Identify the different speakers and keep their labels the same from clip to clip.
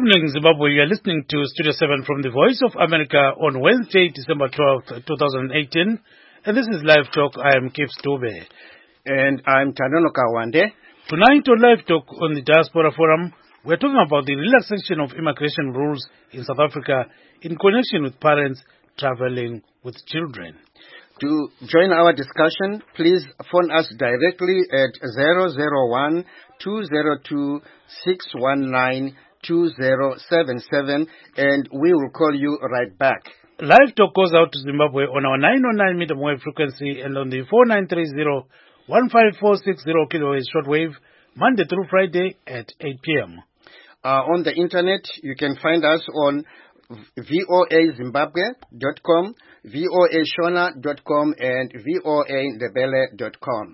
Speaker 1: evening, Zimbabwe. You are listening to Studio 7 from the Voice of America on Wednesday, December 12th, 2018. And this is Live Talk. I am Kip Stube.
Speaker 2: And I'm Tanono Kawande.
Speaker 1: Tonight on Live Talk on the Diaspora Forum, we're talking about the relaxation of immigration rules in South Africa in connection with parents traveling with children.
Speaker 2: To join our discussion, please phone us directly at 001-202-619-2077 and we will call you right back.
Speaker 1: Live Talk goes out to Zimbabwe on our 909 medium wave frequency and on the 4930-15460 kilohertz shortwave, Monday through Friday at 8 p.m.
Speaker 2: On the internet, you can find us on voazimbabwe.com, voashona.com, and voandebele.com.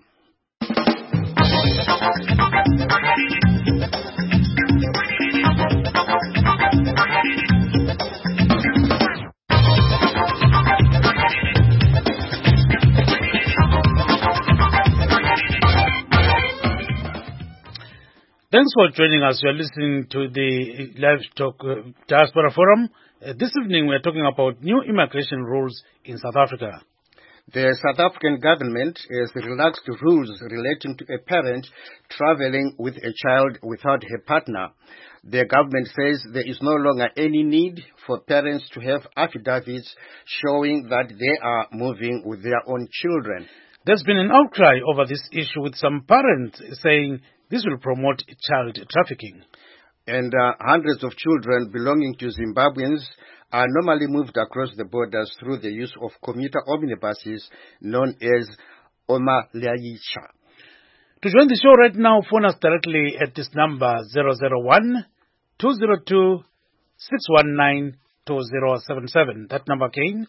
Speaker 1: Thanks for joining us. You are listening to the Live Talk Diaspora Forum. This evening we are talking about new immigration rules in South Africa.
Speaker 2: The South African government has relaxed rules relating to a parent traveling with a child without her partner. The government says there is no longer any need for parents to have affidavits showing that they are moving with their own children.
Speaker 1: There's been an outcry over this issue, with some parents saying this will promote child trafficking.
Speaker 2: And hundreds of children belonging to Zimbabweans are normally moved across the borders through the use of commuter omnibuses known as Omalayicha.
Speaker 1: To join the show right now, phone us directly at this number 001-202-619-2077. That number again,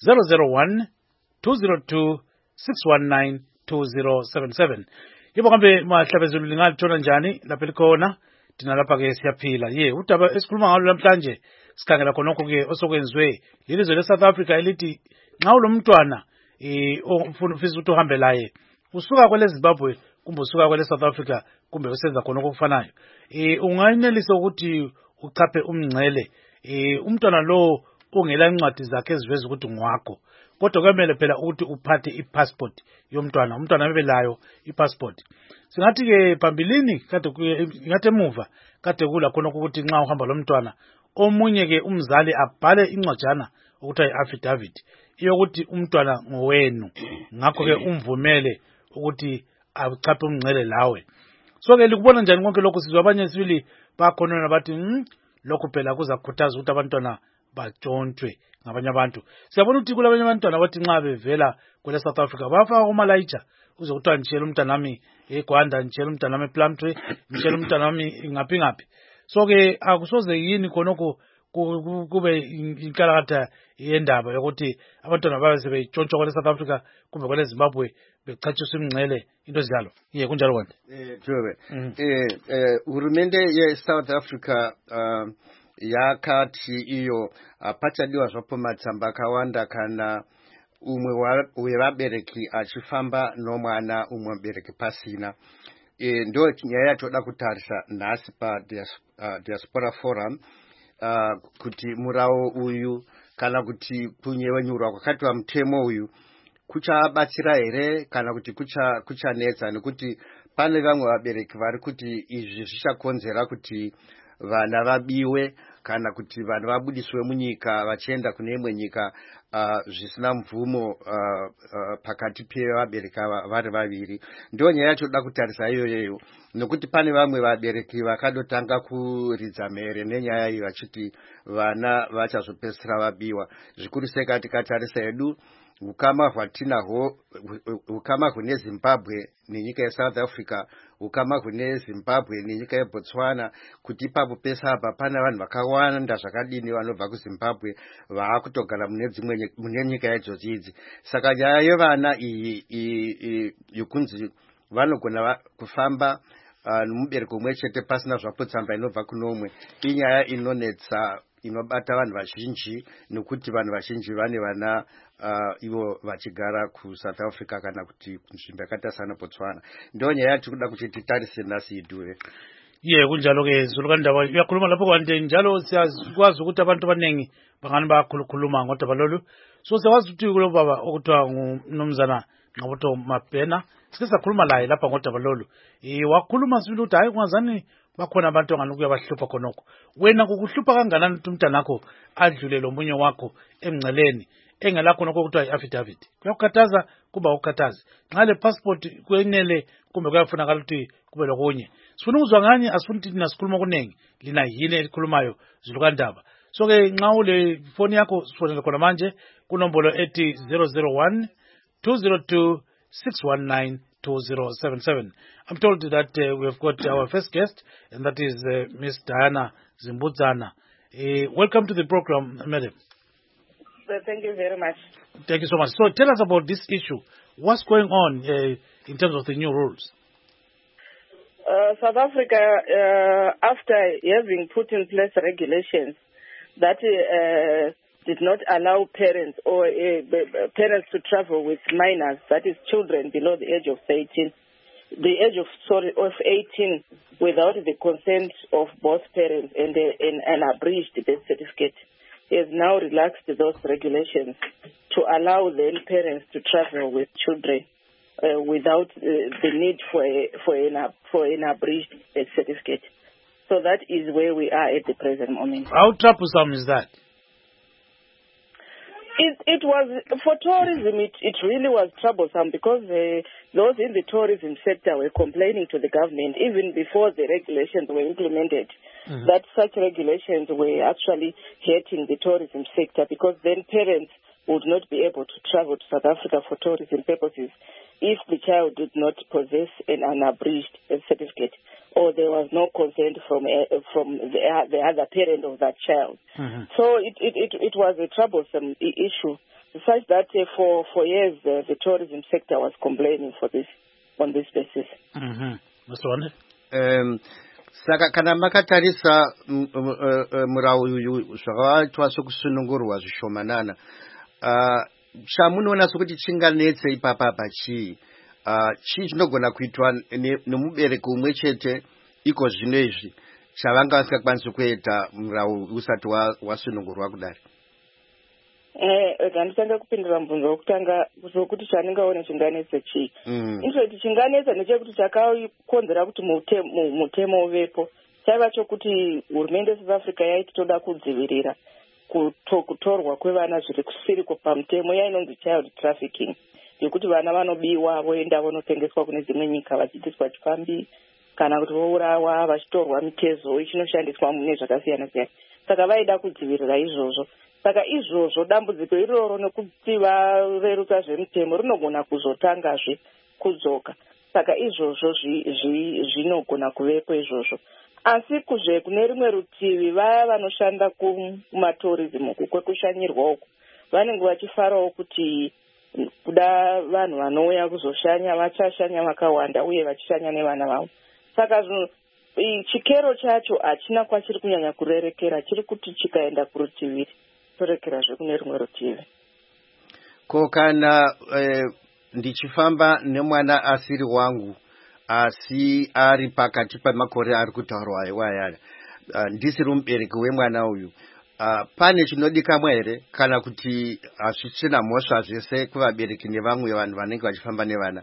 Speaker 1: 001-202-619-2077. Yebo kambe mahlabezulu lingalithona njani lapha likhona thina lapha ke siyaphila udaba esikhuluma ngalo namhlanje sikhangela khonokho ke osokwenziwe yilizwe leSouth Africa elithi nxa ulomntwana ufuna ukuthi uhambe laye usuka kwele Zimbabwe kumbe usuka kwele South Africa kumbe usenza khonokho okufanayo ungayenelisa ukuthi uchaphe umngcele umntwana lo ongela incwadi zakhe eziveza ukuthi ngwakho. Kodwa kumele phela ukuthi uphathe ipassport yomntwana, umntwana ebelayo ipassport. Singathi ke phambilini kade ngathi emuva kade kula khona ukuthi nxa uhamba lomntwana omunye ke umzali abhale incwajana ukuthi affidavit yokuthi umntwana ngowenu, ngakho ke umvumele ukuthi achaphe umngcele lawe. So ke likubona njani konke lokho? Sizwa abanye sibili bakhona bathi lokho phela kuzakhuthaza ukuthi abantwana batshontshwe ngabanye abantu. Siyabona ukuthi kulabanye abantwana bathi nxa bevela kwele South Africa bafaka uMalayicha uzokuthiwa ngitshela umntwana wami eGwanda, ngitshela umntwana wami ePlumtree, ngitshela umntwana wami ngaphi ngaphi. So ke akusoze yini khonokho kube inkalakatha yendaba yokuthi abantwana babe sebetshontsha kwele South Africa kumbe kwele Zimbabwe bechatshiswa imingcele into ezinjalo. Kunjalo kwande.
Speaker 2: Uhulumende ye-South Africa yakati iyo pachadiwa zvapo matsamba akawanda kana umwe wevabereki achifamba nomwana umwe mubereki pasina. Ndo nyaya yatoda kutarisa nhasi Diaspora Forum kuti murawo uyu kana kuti kunyevenyurwa kwakatiwa mutemo uyu kuchabatsira here kana kuti kuchanetsa, nekuti pane vamwe vabereki vari kuti izvi zvichakonzera kuti vana vabiwe kana kuti vanhu vabudiswe munyika vachienda kune imwe nyika zvisina mvumo pakati pevabereki vari vaviri. Ndo nyaya yachoda kutarisa iyoyo, nokuti pane vamwe vabereki vakadotanga kuridza mhere nenyaya iyi vachiti vana vachazopedzisira vabiwa. Zvikuru sei tikatarisa edu ukama hwatinahwo, ukama hune Zimbabwe nenyika yeSouth Africa, ukama hune Zimbabwe nenyika yeBotswana, kuti ipapo pesa apa pana vanhu vakawanda zvakadini vanobva kuZimbabwe vaakutogara mune nyika idzodzo idzi. Saka nyaya yevana iyi yokunzi vanogona kufamba nomubereki umwe chete pasina zvapo tsamba inobva kuno umwe, inyaya inonetsa inobata vanhu vazhinji, nekuti vanhu vazhinji vane vana ivo vachigara kuSouth Africa kana kuti kunzvimbo yakaita sana Botswana. Ndo nyaya yatiri kuda kuti titarise nhasi idhuwe.
Speaker 1: kunjalo ke Zulukandaba uyakhuluma lapho kanti njalo siyakwazi ukuthi abantu abaningi bangani bayakhuluma ngodaba lolu. So siyawazi ukuthi kulo baba okuthiwa nguMnumzana Nqabutho Mabhena sike sakhuluma laye lapha ngodaba lolu. Wakhuluma sibili ukuthi hayi kungazani bakhona abantu angani kuyabahlupha khonokho. Wena kukuhlupha kangakanani ukuthi umntanakho adlule lo munye wakho emngceleni engelakho nokho kuthiwa i-affidavit? Kuyakukhathaza kuba ukukhathazi. Nxa le passport kwenele kumbe kuyafunakala ukuthi kube lokunye. Sifuna ukuzwa ngani, asifuna ukuthi thina sikhuluma okunengi, lina yini elikhulumayo Zulukandaba. So ke nxa ule phone yakho sifonele khona manje kunombolo ethi 001 202 619 2077. I'm told that we have got our first guest, and that is Miss Diana Zimbudzana. Welcome to the program, madam.
Speaker 3: Thank you very much.
Speaker 1: Thank you so much. So tell us about this issue. What's going on in terms of the new rules?
Speaker 3: South Africa, after having put in place regulations that did not allow parents or parents to travel with minors, that is children below the age of 18, of 18 without the consent of both parents and an abridged birth certificate, has now relaxed those regulations to allow then parents to travel with children without the need for an abridged birth certificate. So that is where we are at the present moment.
Speaker 1: How troublesome is that?
Speaker 3: It was, for tourism, it really was troublesome because those in the tourism sector were complaining to the government even before the regulations were implemented, that such regulations were actually hurting the tourism sector, because then parents would not be able to travel to South Africa for tourism purposes if the child did not possess an unabridged certificate, or there was no consent from the other parent of that child. So it was a troublesome issue, such that for years the tourism sector was complaining on this basis.
Speaker 1: Mr. Wande?
Speaker 2: Saka kana makatarisa murau uyu zvakaitwa sokusunungurwa zvishomanana, chamunoona sokuti chinganetse ipapa pachii chii chinogona kuitwa nemubereki umwe chete iko zvino izvi chavanga vasingakwanisi kuita murau usati wasunungurwa kudari?
Speaker 3: Ndanditanga kupindura mubvunzo wokutanga sokuti chaningaona chinganetse chii. Inzvoti chinganetsa ndechekuti chakakonzera kuti mutemo uvepo chaiva chokuti hurumende yeSouth Africa yaiti toda kudzivirira kutorwa kwevana zviri kusiri pamutemo yainonzi child trafficking, yekuti vana vanobiwa voenda vonotengeswa kune dzimwe nyika vachiitiswa chifambi kana kuti vourawa vachitorwa mitezo ichinoshandiswa mune zvakasiyana siyana. Saka vaida kudzivirira izvozvo. Saka izvozvo dambudziko iroro nekuti varerutsa zvemutemo rinogona kuzotangazve kudzoka. Saka izvozvo zvinogona kuvepo izvozvo. Asi kune rimwe rutivi vaya vanoshanda kumatourism kwekushanyirwa uku vanenge vachifarawo kuti kuda vanhu vanouya kuzoshanya vachashanya vakawanda uye vachishanya nevana vavo. Saka chikero chacho hachina kwachiri kunyanya kurerekera, chiri kuti chikaenda kurutivi torekerazve kune rimwe rutivi.
Speaker 2: Ko kana ndichifamba nemwana asiri wangu asi ari pakati pemakore ari kutaurwa iwaya ndisiri mubereki wemwana uyu, pane chinodikamwa here kana kuti hazvisina mhosva zvese kuvabereki nevamwe vanhu vanenge vachifamba nevana?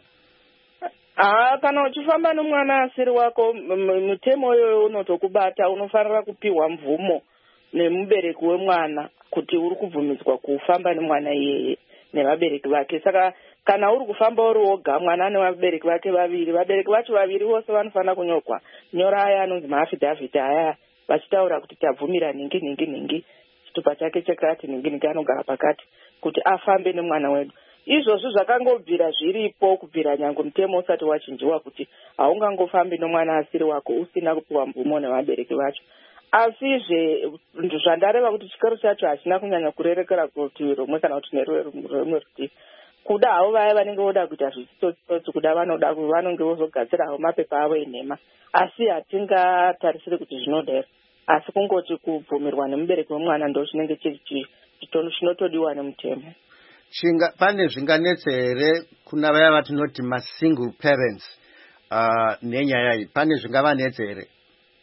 Speaker 3: Kana uchifamba nomwana asiri wako, mutemo iyoyo unotokubata. Unofanira kupiwa mvumo nemubereki wemwana kuti uri kubvumidzwa kufamba nemwana iyeye nevabereki vake. Saka kana uri kufamba uri woga, mwana nevabereki vake vaviri, vabereki vacho vaviri vose vanofanira kunyorwa nyora aya anonzi maaffidavit aya vachitaura kuti tabvumira ningi chitupa chake chakati ningi anogara pakati kuti afambe nemwana wedu. Izvozvo zvakangobvira zviripo kubvira nyange mutemo usati wachinjiwa kuti haungangofambi nomwana asiri wako usina kupiwa mvumo nevabereki vacho. Asizve zvandareva kuti chikero chacho hachina kunyanya kurerekera kurutivi rumwe kana kuti nerumwe rutivi. Kuda havo vaya vanenge voda kuita zvitsotsi kuda vanenge vozogadzirawo mapepa avo enhema, asi hatingatarisiri kuti zvinodera, asi kungoti kubvumirwa nemubereki wemwana ndo chinenge chiri chinotodiwa nemutemo.
Speaker 2: Pane zvinganetse here kuna vaya vatinoti masingle parents nenyaya iyi? Pane zvingavanetse here?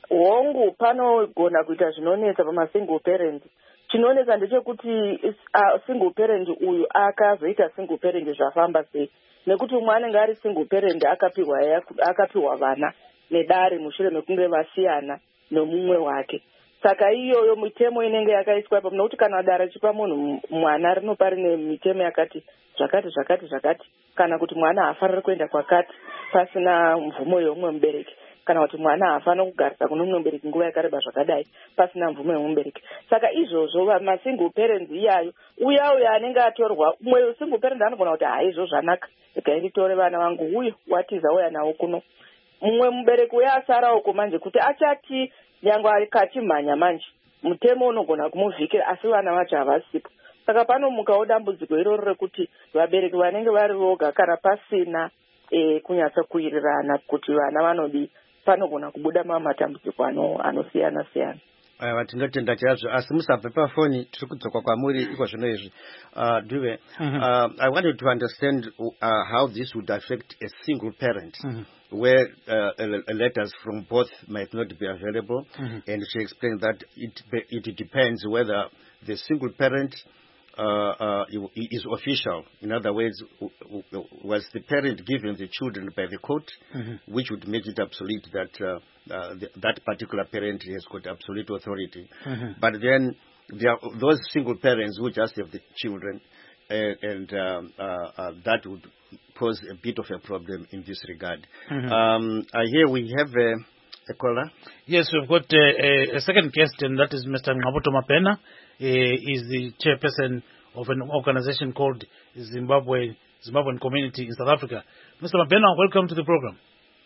Speaker 3: hongu panogona kuita zvinonetsa pamasingle parent. Chinonetsa ndechekuti single parent uyu akazoita single parent zvafamba sei, nekuti umwe anenge ari single parent akapiwa vana nedare mushure mekunge vasiyana nomumwe wake. Saka iyoyo mitemo inenge yakaiswa ipapo, nokuti kana dare achipa munhu mwana rinopa rine mitemo yakati zvakati, kana kuti mwana haafaniri kuenda kwakati pasina mvumo yeumwe mubereki, kana kuti mwana haafaniri kugarisa kuno mumwe mubereki nguva yakareba zvakadai pasina mvumo yemubereki. Saka izvozvo masingle parents iyayo uya anenge atorwa, umwe single parent anogona kuti haizvo zvanaka, nditore vana vangu uyu watiza uya nawo kuno. Mumwe mubereki uya asarawo kumanje kuti achati nyangwe akachimhanya manje mutemo unogona kumuvhikira, asi vana vacho havasipo. Saka panomukawo dambudziko iroro rekuti vabereki vanenge vari voga kana pasina kunyatsa kuwirirana kuti vana vanodi, panogona kubuda matambudziko anosiyana siyana.
Speaker 2: Tinotenda chazvo, asi musabve pafoni, tiri kudzoka kwamuri iko zvino izvi. Duve, I wanted to understand how this would affect a single parent, where letters from both might not be available, and she explained that it depends whether the single parent is official. In other words, was the parent given the children by the court, which would make it obsolete that that particular parent has got absolute authority. But then there are those single parents who just have the children, and that would pose a bit of a problem in this regard. Here we have a caller.
Speaker 1: Yes, we've got a second guest, and that is Mr. Ngqabuto Mapena. Is the chairperson of an organization called Zimbabwean Community in South Africa. Mr. Mapena, welcome to the program.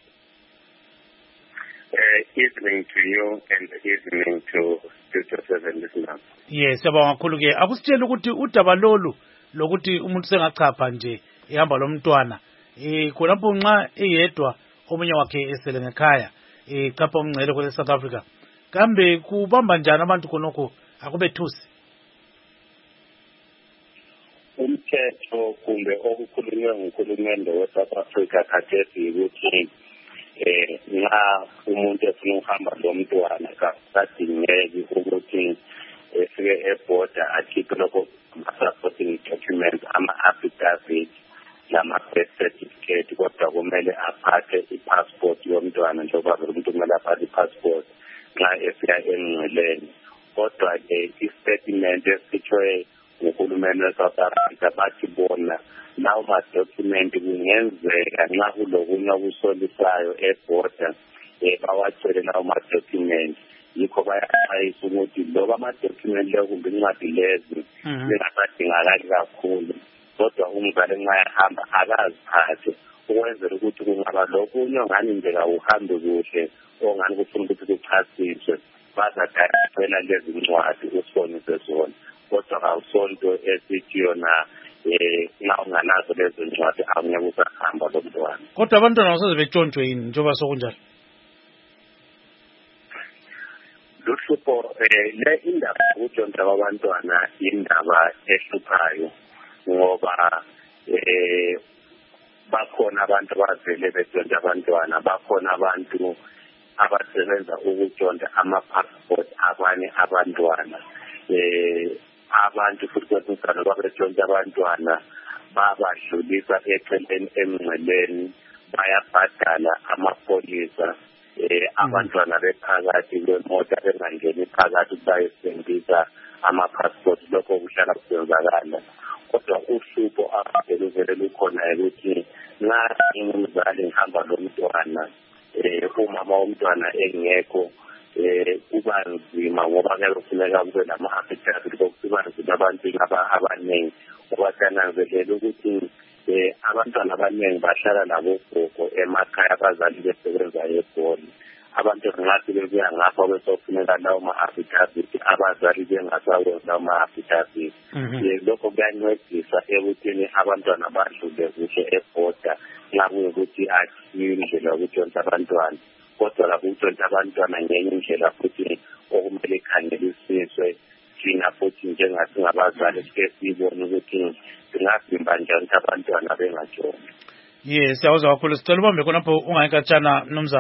Speaker 4: Evening to you and evening to Studio 7 listeners.
Speaker 1: Yes, siyabonga kakhulu ke. Akusitshela ukuthi udaba lolu lokuthi umuntu sengachapha nje ehamba lomntwana. Khonapho nxa eyedwa omunye wakhe esele ngekhaya, chapha umngcele kule South Africa. Kambe kubamba njani abantu khonokho akubethusi?
Speaker 4: Umthetho kumbe okukhulunywe nguhulumende we-South Africa khathesi ukuthi nxa umuntu efuna ukuhamba lomntwana kadingeki ukuthi efike ebhoda akhiphe lokho ama-supporting documents, ama-affidavit nama-birth certificate, kodwa kumele aphathe i-passport yomntwana njengoba umuntu kumele aphathe i-passport nxa efika engcweleni. Kodwa-ke i-statement esithwe nguhulumeni we-South Africa bathi bona lawo madokhumenti kungenzeka nxa kulokunye okusolisayo ebhoda bawacele lawo madokhumenti. Yikho bayaxwayisa ukuthi loba amadokhumenti leyo kumbe incwadi lezi zingasadingakali kakhulu, kodwa umzali nxa ehamba akaziphathe ukwenzela ukuthi kungaba lokunye ongani nje kawuhambe kuhle ongani kufuna ukuthi kuchasiswe, bazadayisela lezi ncwadi usibonise zona. Kodwa kawusonto esithi yona nxa unganazo lezo ncwadi angeke usahamba lo mntwana.
Speaker 1: Kodwa abantwana basaze betshontshwe yini njengoba sokunjalo?
Speaker 4: Luhlupho le indaba yokuntshontsha kwabantwana indaba ehluphayo, ngoba bakhona abantu abavele betshontsha abantwana, bakhona abantu abasebenza ukutshontsha ama-passport abanye abantwana. Abantu futhi kwesinye babetshontsha abantwana babadlulisa eceleni emngceleni, bayabhadala amapholisa abantwana bephakathi kwemota bengangeni phakathi bayesebenzisa ama-passport. Lokho kuhlala kusenzakala, kodwa uhlupho abavele lukhona ukuthi nxa ingumzali ngihamba lomntwana umama womntwana engekho, kuba nzima ngoba ke kufuneka kube nama-affidavit kokuba nzima abantu abaningi, ngoba siyananzelela ukuthi abantwana abaningi bahlala labogogo emakhaya, abazali besebenza eGoli. Abantu ngingathi bebuya ngapha besofuneka lawo ma-affidavit, abazali bengasawenza lawo ma-affidavit. Lokho kuyancedisa ekuthini abantwana badlule kuhle ebhoda nxa kuyukuthi akhiyo indlela yokutshontsha abantwana. Kodwa lapho ukutshontsha abantwana ngenye indlela futhi okumele ikhangelisiswe thina futhi njengathi ngabazali sike sibone ukuthi singavimba njani abantwana bengatshontshwa.
Speaker 1: Yes, siyawuzwa kakhulu. Sicela ubambe khonapho ungayikatshana mnumzana.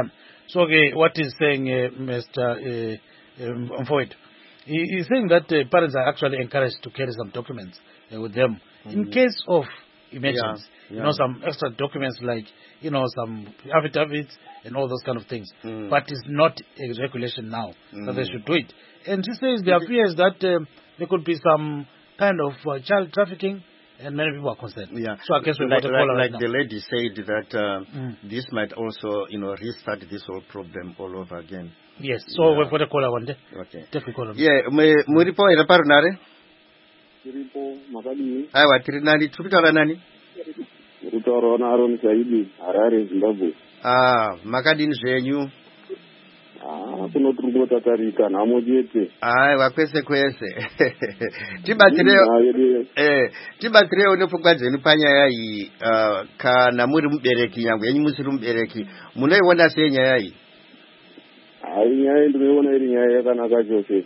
Speaker 1: So, okay, what is saying Mr. Mfoid? He's saying that parents are actually encouraged to carry some documents with them in case of emergency. Some extra documents like, some affidavits and all those kind of things. But it's not a regulation now that they should do it. And he says there are fears that there could be some kind of child trafficking, and many people are concerned.
Speaker 2: Yeah.
Speaker 1: So I guess we've got a caller right now.
Speaker 2: The lady said that this might also, restart this whole problem all over again.
Speaker 1: Yes. So we've got a caller one day.
Speaker 2: Okay.
Speaker 1: Definitely call him.
Speaker 2: Yeah. Muripo ira parunare.
Speaker 5: Muripo makadini.
Speaker 2: Aiwa tiri nani? Tukutaura nani?
Speaker 5: Kutaura na Aaron Saidi, Harare, Zimbabwe.
Speaker 2: Makadini zvenyu?
Speaker 5: Kuno turi kunotatarika nhamo chete.
Speaker 2: Aiwa kwese tibatsirewo nepfungwa dzenu panyaya iyi. Kana muri mubereki, nyangwe yenyu musiri mubereki, munoiona sei nyaya iyi?
Speaker 5: Nyaya ndinoiona iri nyaya yakanaka chose.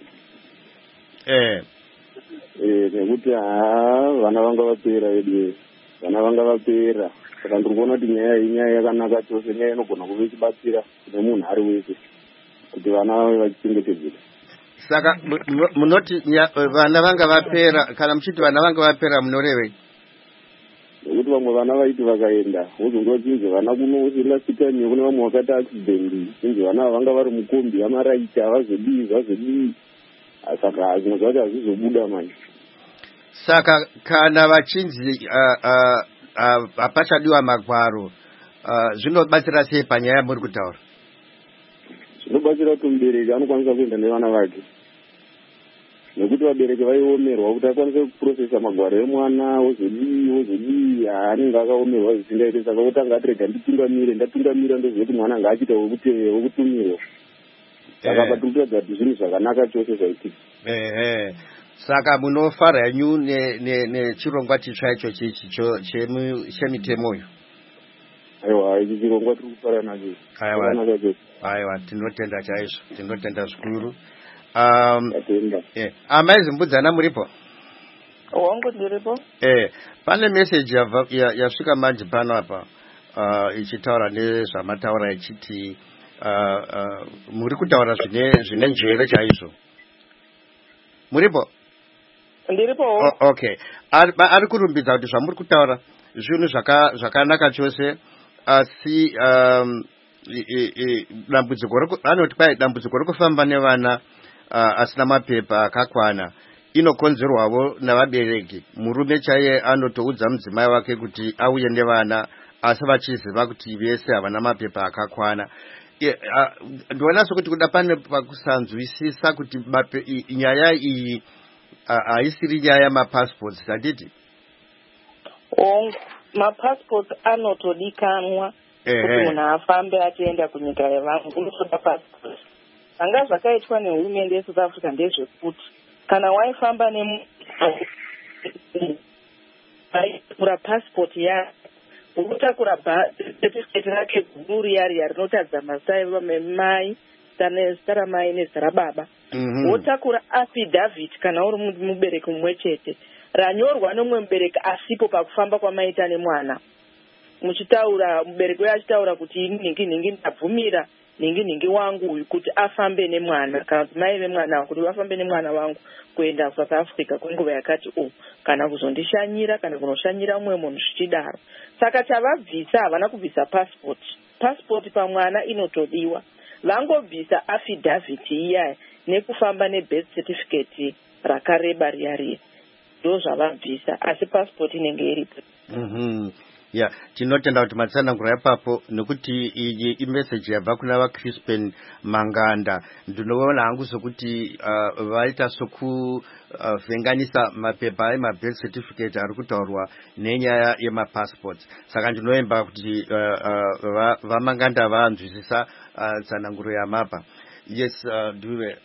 Speaker 5: Nekuti vana vanga vapera edu, vana vanga vapera. Saka ndiri kuona kuti nyaya iyi nyaya yakanaka chose, nyaya inogona kuve ichibatsira kune munhu ari wese kuti vana vave vachichengetedzeka.
Speaker 2: Saka munoti vana vanga vapera, kana muchiti vana vanga vapera munorevei?
Speaker 5: Nekuti vamwe vana vaiti vakaenda wozondochinje vana kuno usilasitani kune vamwe vakati accident, chinje vana vanga vari mukombi amaraiti havazodii. Saka zvinhu zvacho hazvizobuda manje.
Speaker 2: Saka kana vachinzi hapachadiwa magwaro, zvinobatsira sei panyaya muri kutaura?
Speaker 5: Zvinobatsira kuti mubereki anokwanisa kuenda nevana vake, nekuti vabereki vaiomerwa kuti akwanise kuprocesa magwaro emwana, wozodii anenge akaomerwa zvisingaite. Saka otanga atirega ndatungamira ndozive kuti mwana ngaachiita wekutumirwa. Saka patirikuratidza kuti zvinhu zvakanaka chose zvaitika.
Speaker 2: Saka munofara henyu nechirongwa chitsva icho chemitemoyo?
Speaker 5: Aiwa, ichi chirongwa tiri kufara nacho.
Speaker 2: Aiwa, tinotenda chaizvo, tinotenda zvikuru. Amaizimbudzana muripo?
Speaker 3: Wangu ndiripo.
Speaker 2: Pane message yasvika manje pano apa ichitaura nezvamataura ichiti muri kutaura zvine njere chaizvo. Muripo?
Speaker 3: Ndiripo.
Speaker 2: Okay. Ari kurumbidza kuti zvamuri kutaura zvinhu zvakanaka chose, asi anoti kwai dambudziko rekufamba nevana asina mapepa akakwana inokonzerwawo navabereki. Murume chaiye anotoudza mudzimai wake kuti auye nevana, asi vachiziva kuti vese havana mapepa akakwana. Ndiona sokuti kuda pane pakusanzwisisa kuti nyaya iyi haisiri nyaya mapassports, handiti?
Speaker 3: Mapassports anotodikanwa kuti munhu afambe achienda kunyika yevanhu, unotoda passport. Zvanga zvakaitwa nehurumende yeSouth Africa ndezvekuti kana waifamba nemutakura passport yake, unotakura certificate rake guru riya rinotadza mazita emai, zita ramai nezita rababa. Wotakura affidavit kana uri mubereki mumwe chete, ranyorwa nomumwe mubereki asipo pakufamba kwamaita nemwana. Muchitaura, mubereki wewe achitaura kuti ningi ndabvumira ningi wangu uyu kuti afambe nemwana, kana kuti mai vemwana kuti vafambe nemwana wangu kuenda kuSouth Africa kwenguva yakati kana kuzondishanyira kana kunoshanyira umwe munhu zvichidaro. Saka chavabvisa havana kubvisa passport pamwana inotodiwa. Vangobvisa affidavit iya nekufamba nebirth certificate rakareba riya ndo zvavabvisa, asi passport inenge iripo.
Speaker 2: Tinotenda kuti matsanangura yapapo, nekuti iyi imessage yabva kuna vaCrispin Manganda. Ndinoona hangu sokuti vaita sokuvhenganisa mapepa emabirth certificate ari kutaurwa nenyaya yemapassports. Saka ndinoemba kuti vaManganda vanzwisisa tsananguro yamapa. Yes, Dube.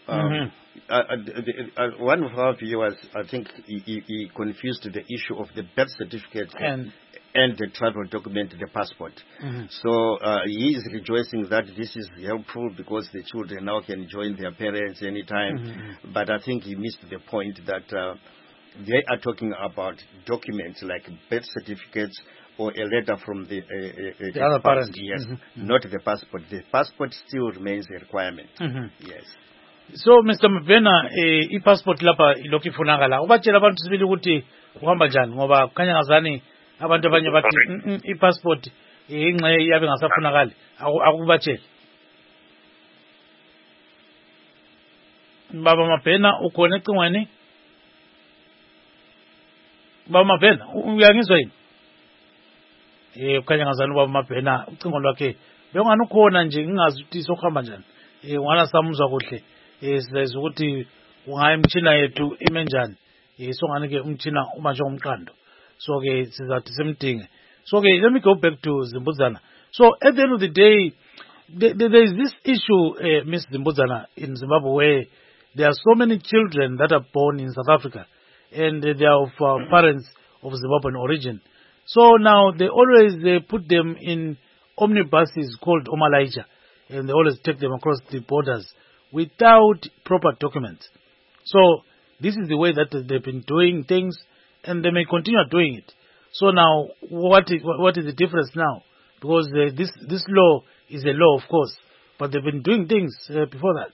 Speaker 2: One of our viewers, I think he confused the issue of the birth certificate and the travel document, the passport. So he is rejoicing that this is helpful because the children now can join their parents anytime. But I think he missed the point that they are talking about documents like birth certificates or a letter from the
Speaker 1: other parent.
Speaker 2: Yes, not the passport. The passport still remains a requirement. Yes.
Speaker 1: So Mr. Mabena, i-passport lapha ilokhu ifunakala. Ubatshela abantu sibili ukuthi uhamba njani ngoba kukhanya ngazani abantu abanye bathi i-passport ingxe yabe ngasafunakali. Akubatshela. Baba Mabena ukhona ecingweni? Baba Mabena uyangizwa yini? Kukhanya ngazani Baba Mabena ucingo lwakhe bengani ukhona nje ngingazi ukuthi sokuhamba njani. Ngwana samuzwa kuhle. Sizayizwa ukuthi ungaya imtshina yethu ime njani. So ngani ke umtshina uma nje ngomqando. So ke sizathi simdinge. So ke let me go back to Zimbuzana. So at the end of the day there is this issue Miss Zimbuzana in Zimbabwe where there are so many children that are born in South Africa and they are of parents of Zimbabwean origin. So now they always put them in omnibuses called Omalaija and they always take them across the borders without proper documents. So this is the way that they've been doing things and they may continue doing it. So now what is the difference now? Because this law is a law, of course, but they've been doing things before that.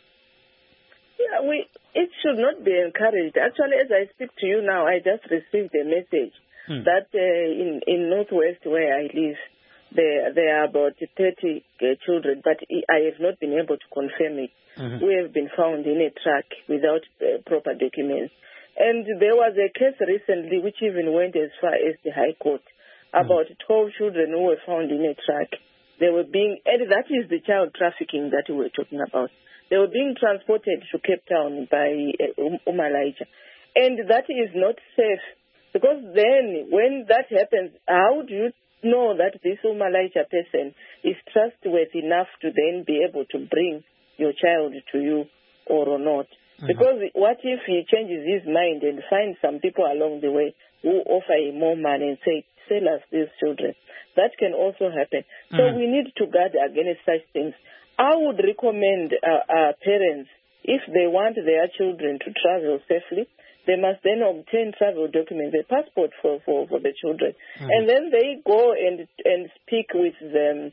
Speaker 3: Yeah, it should not be encouraged. Actually, as I speak to you now, I just received a message that in Northwest where I live, there are about 30 children, but I have not been able to confirm it. We have been found in a truck without proper documents. And there was a case recently which even went as far as the High Court, about 12 children who were found in a truck. They were and that is the child trafficking that we were talking about. They were being transported to Cape Town by Omalaija. And that is not safe, because then when that happens, how do you know that this Omalaija person is trustworthy enough to then be able to bring your child to you or not? Because what if he changes his mind and finds some people along the way who offer him more money and say, sell us these children? That can also happen. So we need to guard against such things. I would recommend parents, if they want their children to travel safely, they must then obtain travel documents, a passport for the children. And then they go and speak with the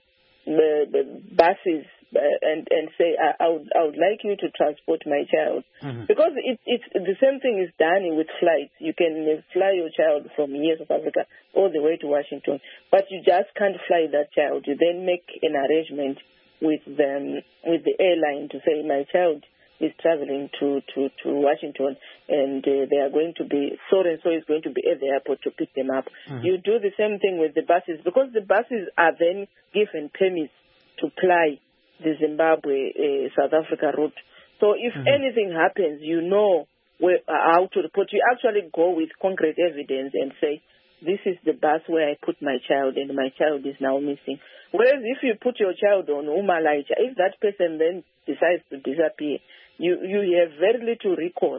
Speaker 3: buses and say, I would like you to transport my child. Because it's the same thing is done with flights. You can fly your child from here, South Africa, all the way to Washington. But you just can't fly that child. You then make an arrangement with the airline to say, my child is traveling to Washington and they are going to be, so-and-so is going to be at the airport to pick them up. You do the same thing with the buses, because the buses are then given permits to ply the Zimbabwe-South Africa route. So if anything happens, you know how to report. You actually go with concrete evidence and say, this is the bus where I put my child and my child is now missing. Whereas if you put your child on Omalaija, if that person then decides to disappear, you have very little recourse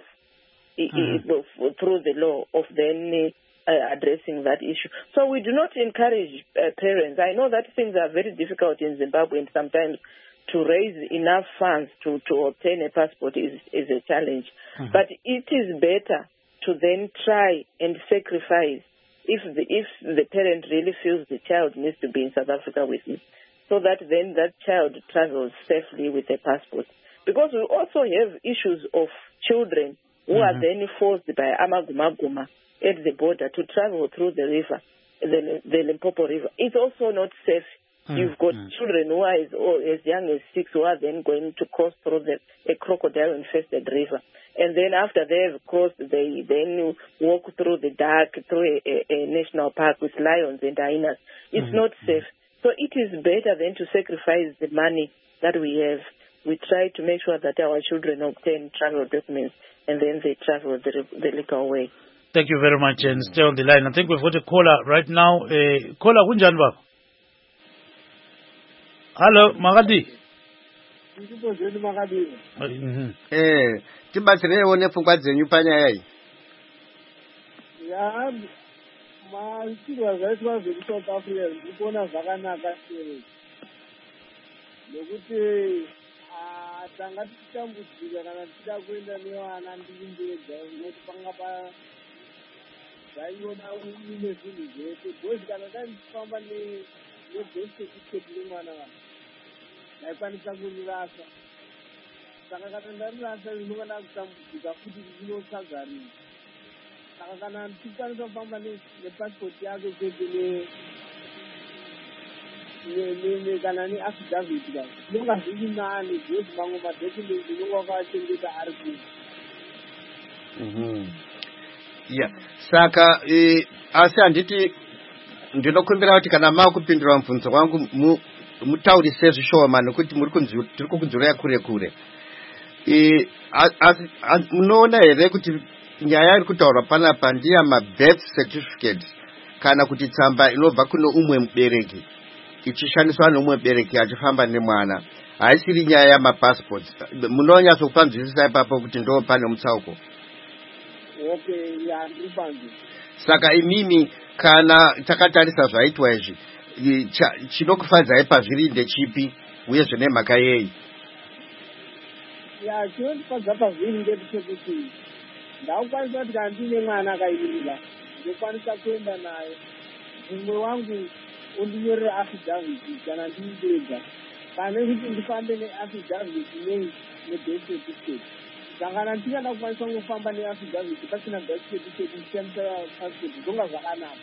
Speaker 3: through the law of then addressing that issue. So we do not encourage parents. I know that things are very difficult in Zimbabwe, and sometimes to raise enough funds to obtain a passport is a challenge. But it is better to then try and sacrifice if the parent really feels the child needs to be in South Africa with me, so that then that child travels safely with a passport. Because we also have issues of children who are then forced by Amagumaguma at the border to travel through the river, the Limpopo River. It's also not safe. You've got children who are as young as 6 who are then going to cross through a crocodile-infested river. And then after they have crossed, they then walk through the dark, through a national park with lions and hyenas. It's not safe. So it is better than to sacrifice the money that we have. We try to make sure that our children obtain travel documents and then they travel the legal way.
Speaker 1: Thank you very much, and stay on the line. I think we've got a caller right now. Caller, kunjani baba? Hello, Magadi.
Speaker 2: Tibatsirewo nepfungwa dzenyu panyaya iyi.
Speaker 5: Ya maitirwa zvaitwa zvekuSouth Africa ndikuona zvakanaka nekuti tanga tichitambudzika kana tichida kuenda nevana ndiri ndega, nekuti zvaiona uine zvinhu zvese bhozi kana ndandifamba nebhesetiket nemwana vanhu ndaikwanisa kurirasa saka kana ndarirasa rinokana kutambudzika futi rinotsvaga rini saka kana ndichikwanisa kufamba nepasipoti yake kwete kana neaffidavit ka zvinonga zviri nani zvezi mamwe madokumenti inonga wakachengeta ari kuu
Speaker 2: saka asi handiti ndinokumbira kuti kana maakupindura mubvunzo wangu mutaurise zvishoma nekuti tiri kukunzwirai kure kure. Munoona here kuti nyaya iri kutaurwa panapa ndiya mabirth certificate kana kuti tsamba inobva kuno umwe mubereki ichishandiswa neumwe mubereki achifamba nemwana, haisiri nyaya yamapassports. Munonyatsokupanzwisisa ipapo kuti ndo pane mutsauko?
Speaker 5: Okay, ya ndiripanzwi.
Speaker 2: Saka imimi kana takatarisa zvaitwa izvi chinokufadzai pazviri ndechipi uye zvine mhaka yei?
Speaker 5: Ya chinondifadza pazviri ndechekuti ndaukwanisa kuti kana ndine mwana akaimirira ndokwanisa kuenda naye, mumwe wangu undinyorera affidavit kana ndiidega, pane kuti ndifambe neaffidavit nebirth certificate. Saka kana ndingada kukwanisa kufamba neaffidavit pasina birth certificate ndishandisa passport zvonga zvakanaka.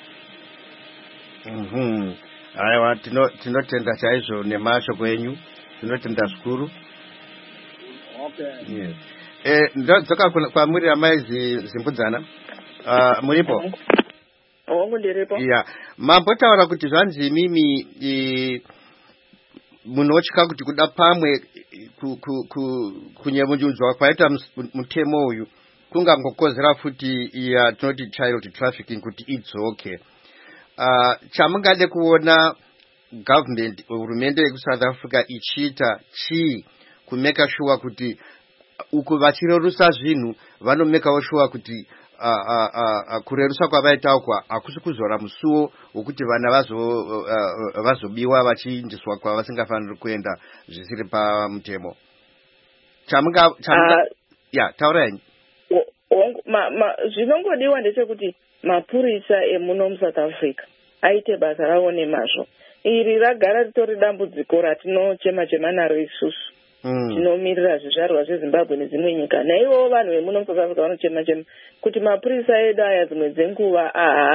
Speaker 2: Aiwa, tinotenda chaizvo nemashoko enyu, tinotenda zvikuru.
Speaker 5: Okay.
Speaker 2: Yes. Ndodzoka kwamuri amai Zimbudzana. Muripo?
Speaker 3: Wangu ndiripo.
Speaker 2: Yeah. Mambotaura kuti zvanzi imimi munotya kuti kuda pamwe kunyemunjudzwa kwaita mutemo uyu kungangokozera futi tinoti child trafficking kuti idzoke. Chamungade kuona government hurumende yeku-South Africa ichiita chii kumeka sure kuti uku vachirerusa zvinhu vanomekawo sure kuti kurerusa kwavaita kwa hakusi kuzora musuwo wokuti vana vazobiwa vachiindiswa kwavasingafaniri kuenda zvisiri pamutemo. Taurai.
Speaker 3: Zvinongodiwa ndechekuti mapurisa emuno muSouth Africa aite basa rawo nemazvo. Iri ragara ritori dambudziko ratinochema naro isusu. Tinomirira zvizvarwa zveZimbabwe nedzimwe nyika. Naivo vanhu vemuno muSouth Africa vanochema kuti mapurisa edu aya dzimwe dzenguva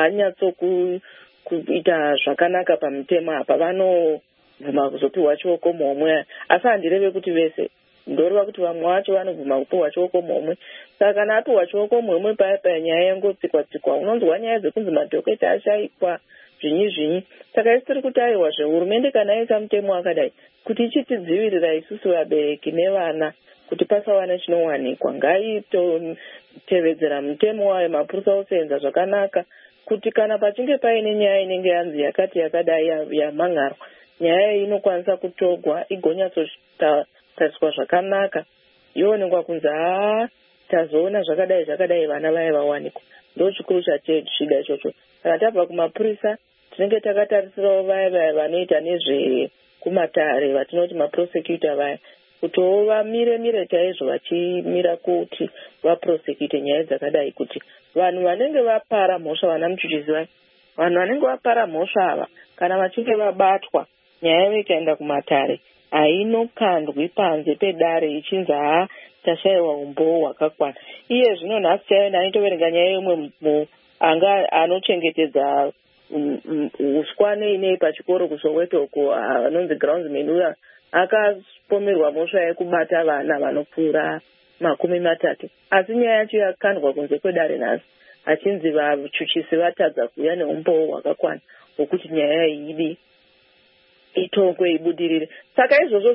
Speaker 3: haanyatsokuita zvakanaka pamutemo apa, vanobvuma kuzopiwa chioko muhomwe. Asi handireve kuti vese, ndoreva kuti vamwe vacho vanobvuma kupiwa chioko muhomwe. Saka kana apiwa chioko muhomwe paya nyaya yangotsikwa-tsikwa, unonzwa nyaya dzekunzi madhoketa ashaikwa zvinyi. Saka isi tiri kuti aiwa hurumende kana yaisa mutemo wakadai kuti ichitidzivirira isusu vabereki nevana kuti pasawana chinowanikwa, ngaitotevedzera mutemo wayo mapurisa osenza zvakanaka kuti kana pachinge paine nyaya inenge yanzi yakati yakadai yamhangarwa, nyaya iyi inokwanisa kutogwa igonyatsotariswa zvakanaka, yoonekwa kunzi tazoona zvakadai vana vaya vawanikwa. Ndo chikuru chachida ichocho. Kana tabva kumapurisa tinenge takatarisirawo vaya vanoita nezvekumatare vatinoti maprosecutor vaya, kutiwo vamire chaizvo vachimira kuti vaprosecute nyaya dzakadai, kuti vanhu vanenge vapara mhosva, vana muchuchisi vaya, vanhu vanenge vapara mhosva ava kana vachinge vabatwa nyaya yavo ikaenda kumatare hainokandwi panze pedare ichinzi tashayiwa umbowo hwakakwana. Iye zvino nhasi chaiyo ndaitoverenga nyaya yomwe anga anochengetedza uswa nei pachikoro kuSoweto uko anonzi groundsman uya akapomerwa mhosva yekubata vana vanopfuura 30, asi nyaya yacho yakandwa kunze kwedare nhasi achinzi vachuchisi vatadza kuuya neumbowo hwakakwana hwokuti nyaya iyi itongwe ibudirire. Saka izvozvo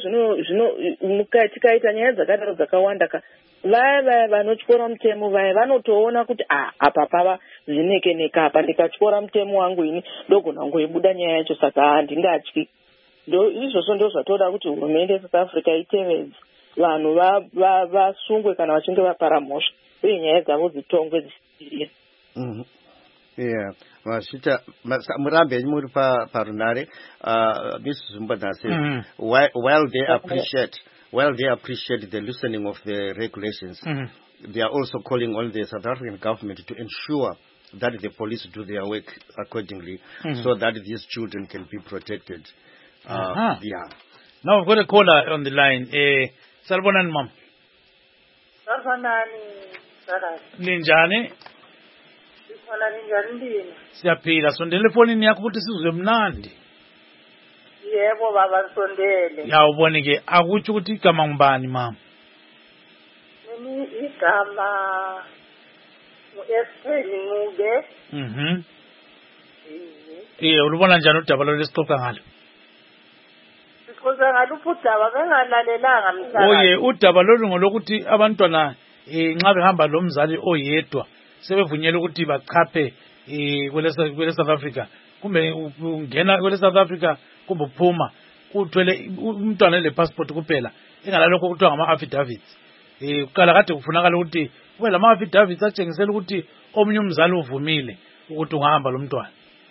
Speaker 3: tikaita nyaya dzakadaro dzakawanda vaya vanotyora mutemo vaya vanotoona kuti apa pava zvineke apa, ndikatyora mutemo wangu ini ndogona kungoibuda nyaya yacho, saka handingatyi. Izvozvo ndo zvatoda kuti hurumende yeSouth Africa itevedze, vanhu vasungwe kana vachinge vapara mhosva uye nyaya dzavo dzitongwe dzichidirira.
Speaker 2: Yeah, Masita Murambe muri parunare Mrs. Zimbudzana says while they appreciate the loosening of the regulations, they are also calling on the South African government to ensure that the police do their work accordingly, so that these children can be protected. Yeah.
Speaker 1: Now we've got a caller on the line. Salbonan Mom. Ninjani? Siyaphila sondele efonini yakho ukuthi sizwe mnandi.
Speaker 6: Yebo baba sondele.
Speaker 1: Yawubona ke akutsho ukuthi igama ngubani mama?
Speaker 6: Mina igama uEsther Ngube.
Speaker 1: Ulubona njani udaba lo lesixoxa ngalo?
Speaker 6: Sixoxa ngalo udaba bengalalelanga msana.
Speaker 1: Oye udaba lolu ngolokuthi abantwana nxa behamba lo mzali oyedwa sebevunyelwe ukuthi bachaphe kwele South Africa kumbe ungena kwele South Africa kumbe uphuma uthwele umntwana le passport kuphela engalalokho kuthiwa ngama affidavits kuqala kade kufunakala ukuthi kube lama affidavits atshengisela ukuthi omunye umzali uvumile ukuthi ungahamba lo mntwana.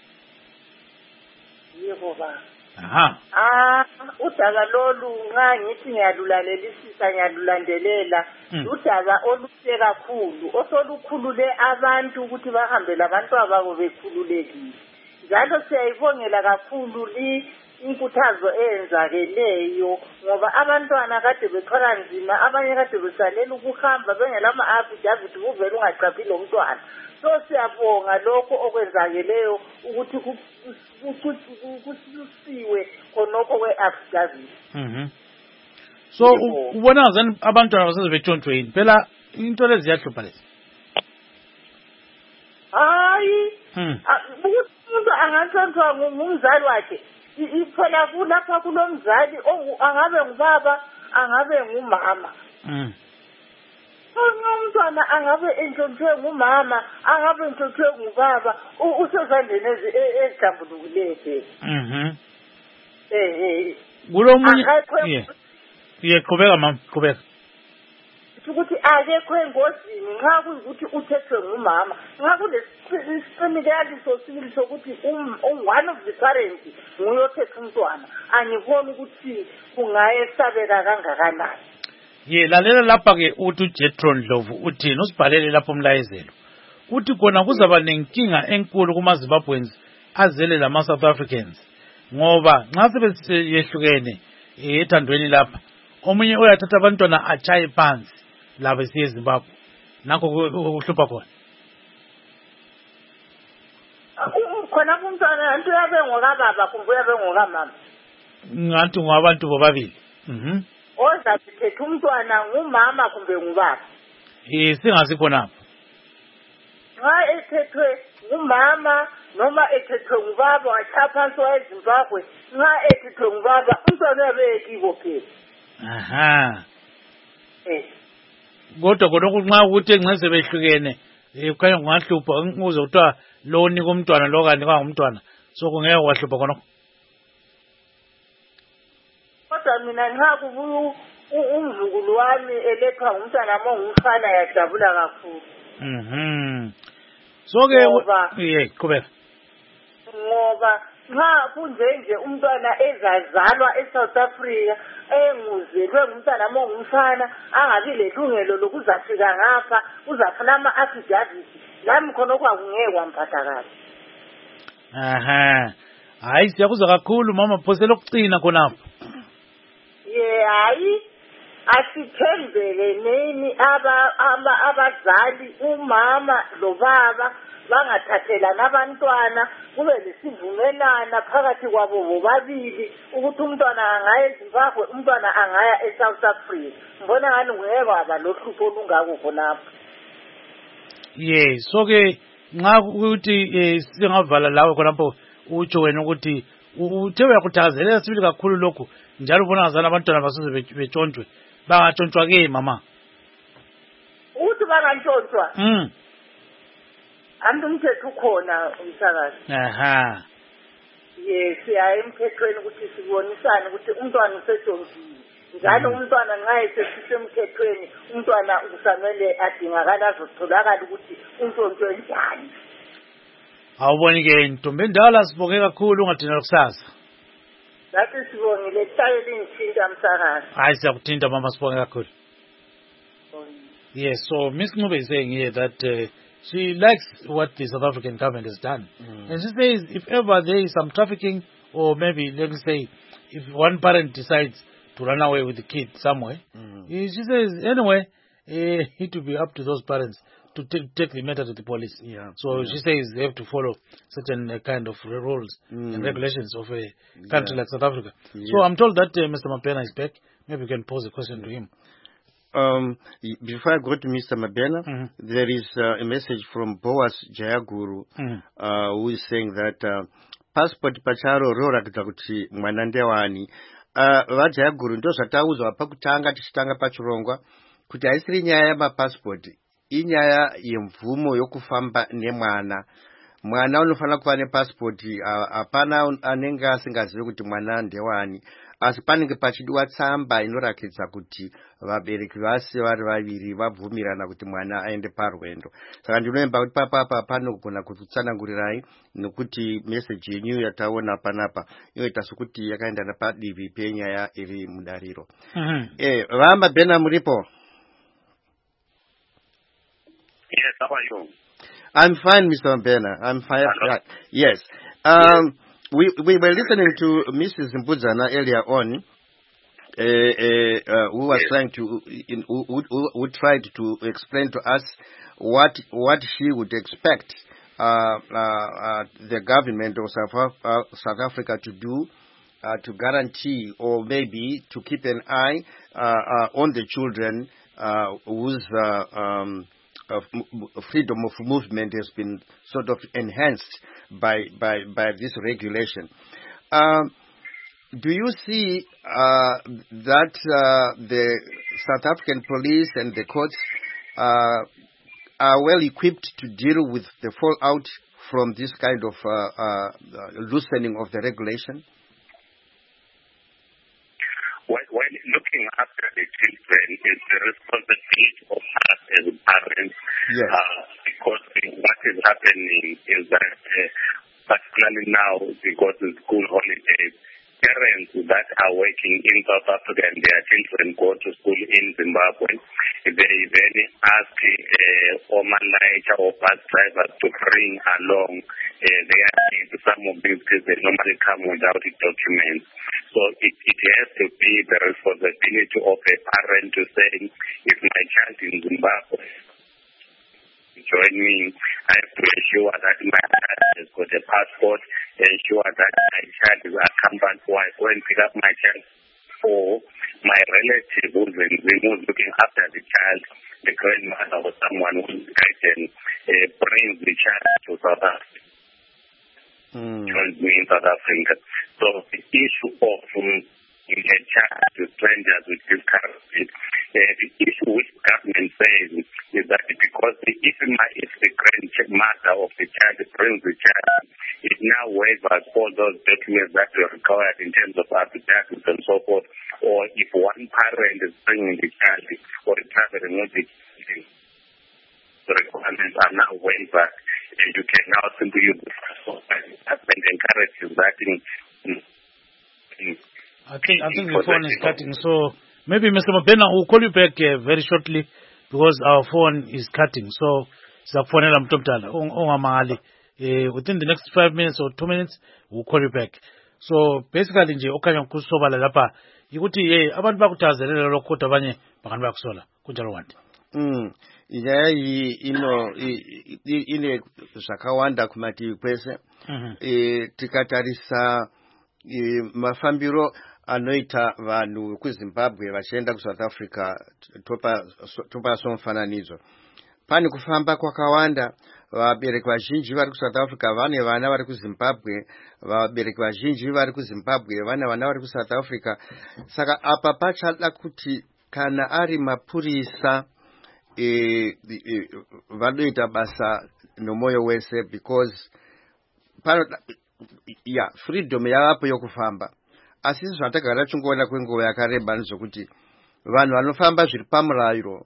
Speaker 6: Yebo ba.
Speaker 1: Aha.
Speaker 6: Udaba lolu ngithi ngiyalulalelisisa ngiyalulandelela udaba oluhle kakhulu osolukhulule abantu ukuthi bahambe labantu ababo bekhululekile. Njalo siyayibongela kakhulu inkuthazo eyenzakeleyo ngoba abantwana kade bethwala nzima abanye kade besalela ukuhamba bengelama affidavit kuvela ungaqaphi lo mntwana. So siyabonga lokho okwenzakeleyo ukuthi kusiwe khonokho kwe-affidavit.
Speaker 1: So ubona ngani abantwana baseze betshontshe yini phela into lezi ziyahlupha lezi?
Speaker 6: Hayi umuntu angatshontshwa ngumzali wakhe iphela kulapha kulomzali angabe ngubaba angabe ngumama. Umntwana angabe entshontshe ngumama angabe entshontshe ngubaba usezandleni ezihlambulukileyo.
Speaker 1: Kulomunye qhubeka mama qhubeka.
Speaker 6: Ukuthi akekho engozini nxa kuyikuthi uthethwe ngumama nxa kulesiqiniso sibili sokuthi one of the parents nguyothetha umntwana angiboni ukuthi kungayesabeka kangakanani.
Speaker 1: Lalela lapha ke uthi uJethro Ndlovu uthini usibhalele lapho umlayezelo uthi kona kuzaba nenkinga enkulu kumaZimbabweans azele lama South Africans ngoba nxa sebeyehlukene ethandweni lapha omunye uyathatha abantwana achaye phansi laba siye eZimbabwe nakho ukuhlupha khona.
Speaker 6: Khona umntwana into yabe ngokababa kumbe yabe ngokamama.
Speaker 1: Ngathi ngabantu bobabili.
Speaker 6: Ozathethe umntwana ngumama kumbe ngubaba.
Speaker 1: Singasikho napho.
Speaker 6: Nxa ethethwe ngumama noma ethethwe ngubaba wachaphansi wayeZimbabwe nxa ethethwe ngubaba umntwana yabe ekibo phela.
Speaker 1: Kodwa konke nxa ukuthi nxa behlukene kukhanya kungahlupha ukuze kuthiwa lo unika umntwana lo kanika ngumntwana so kungeke kwahlupha konke.
Speaker 6: Kodwa mina nxa kubuya umzukulu wami elethwa ngumntwana mongumfana yajabula kakhulu.
Speaker 1: So ke qhubeka.
Speaker 6: Ngoba nxa kunjenje umntwana ezazalwa eSouth Africa enguzelwe ngumntwana mongumfana angabi lelungelo lokuzafika ngapha uzafuna ama-affidavit lami khona kwakungeke kwamphatha kahle.
Speaker 1: Hayi siyakuzwa kakhulu mama phosela ukucina khonapho.
Speaker 6: Hayi asithembele nini abazali umama lo baba bangathathelana abantwana kube lesivumelana phakathi kwabo bobabili ukuthi umntwana angaya eZimbabwe umntwana angaya eSouth Africa. Ngibona ngani ngeke kwaba lohlupho olungako khonapho.
Speaker 1: So ke nxa ukuthi singavala lawe khonapho utsho wena ukuthi uthe uyakuthakazelela sibili kakhulu lokho njalo ubona ngazana abantwana baseze betshontshwe bangatshontshwa ke mama.
Speaker 6: Uthi bangatshontshwa? Antu umthetho ukhona umsakazi. Siya emthethweni ukuthi sibonisane ukuthi umntwana usetshontshiwe. Njalo umntwana nxa esesemthethweni umntwana kusamele adingakala azotholakala ukuthi untshontshe njani.
Speaker 1: Awuboni ke ntombi endala sibonge kakhulu ungadina kusasa.
Speaker 6: Nathi sibongile kushayela ingithinta msakazi.
Speaker 1: Hayi siyakuthinta mama sibonge kakhulu. Yes, so Miss Ngube is saying here that she likes what the South African government has done. And she says if ever there is some trafficking, or maybe, let me say, if one parent decides to run away with the kid somewhere, she says, anyway, it will be up to those parents to take the matter to the police. So she says they have to follow certain kind of rules and regulations of a country like South Africa. So I'm told that Mr. Mabena is back. Maybe we can pose a question to him.
Speaker 2: Before I go to Mr. Mabena, there is a message from Boas Jayaguru, who is saying that passport pacharo rorakidza kuti mwana ndewani. Vajayaguru ndo zvatauzwa pakutanga tichitanga pachirongwa kuti haisiri nyaya yamapassport, inyaya yemvumo yokufamba nemwana. Mwana unofanira kuva nepassport, hapana anenge asingazivi kuti mwana ndewani. Asi panenge pachidiwa tsamba inorakidza kuti vabereki vase vari vaviri vabvumirana kuti mwana aende parwendo. Saka ndinoemba kuti papapa panogona kutsanangurirai nekuti message yenyu yataona panapa inoita sokuti yakaendana padivi penyaya iri mudariro. Mabena muripo?
Speaker 4: Yes, how are you?
Speaker 2: I'm fine, Mr. Mabena. I'm fine. Yes. We were listening to Mrs. Mbuzana earlier on, who was trying to, who tried to explain to us what she would expect the government of South Africa to do to guarantee, or maybe to keep an eye on the children whose freedom of movement has been sort of enhanced by this regulation. Do you see that the South African police and the courts are well equipped to deal with the fallout from this kind of loosening of the regulation?
Speaker 4: When looking after the children is the responsibility of us as parents, because what is happening is that, particularly now, because of school holidays, parents that are working in South Africa and their children go to school in Zimbabwe, they then ask Omalaita or bus drivers to bring along some of these kids. They normally come without documents. So it has to be the responsibility of a parent to say, if my child in Zimbabwe join me, I have to ensure that my child has got a passport, ensure that my child is accompanied, so I go and pick up my child, or my relative who's looking after the child, the grandmother or someone who's guiding, brings the child to South Africa. Joins me in South Africa. So the issue of a child to strangers with this currency, the issue which government says is that because if the grandmother of the child brings the child, it now waivers all those documents that are required in terms of affidavits and so forth. Or if one parent is bringing the child or traveling with the child, the requirements are now waived. And you can now simply use the passport and encourage that
Speaker 1: I think the phone is cutting, so maybe Mr. Mabena will call you back very shortly because our phone is cutting. So within the next 5 minutes or 2 minutes, we'll call you back. So basically, nje okanya kusobala lapha ikuti abantu bakuthazelela lokho abanye bakani bakusola kunjalo wanti.
Speaker 2: Ine zvakawanda kumativi kwese. Tikatarisa mafambiro anoita vanhu kuZimbabwe vachienda kuSouth Africa, topa somufananidzo. Pane kufamba kwakawanda. Vabereki vazhinji vari kuSouth Africa vane vana vari kuZimbabwe, vabereki vazhinji vari kuZimbabwe vane vana vari kuSouth Africa. Saka apa pachada kuti kana ari mapurisa vanoita basa nomoyo wese, because freedom yavapo yokufamba. Asi zvatagara chungoona kwenguva yakareba ndezvokuti vanhu vanofamba zviri pamurayiro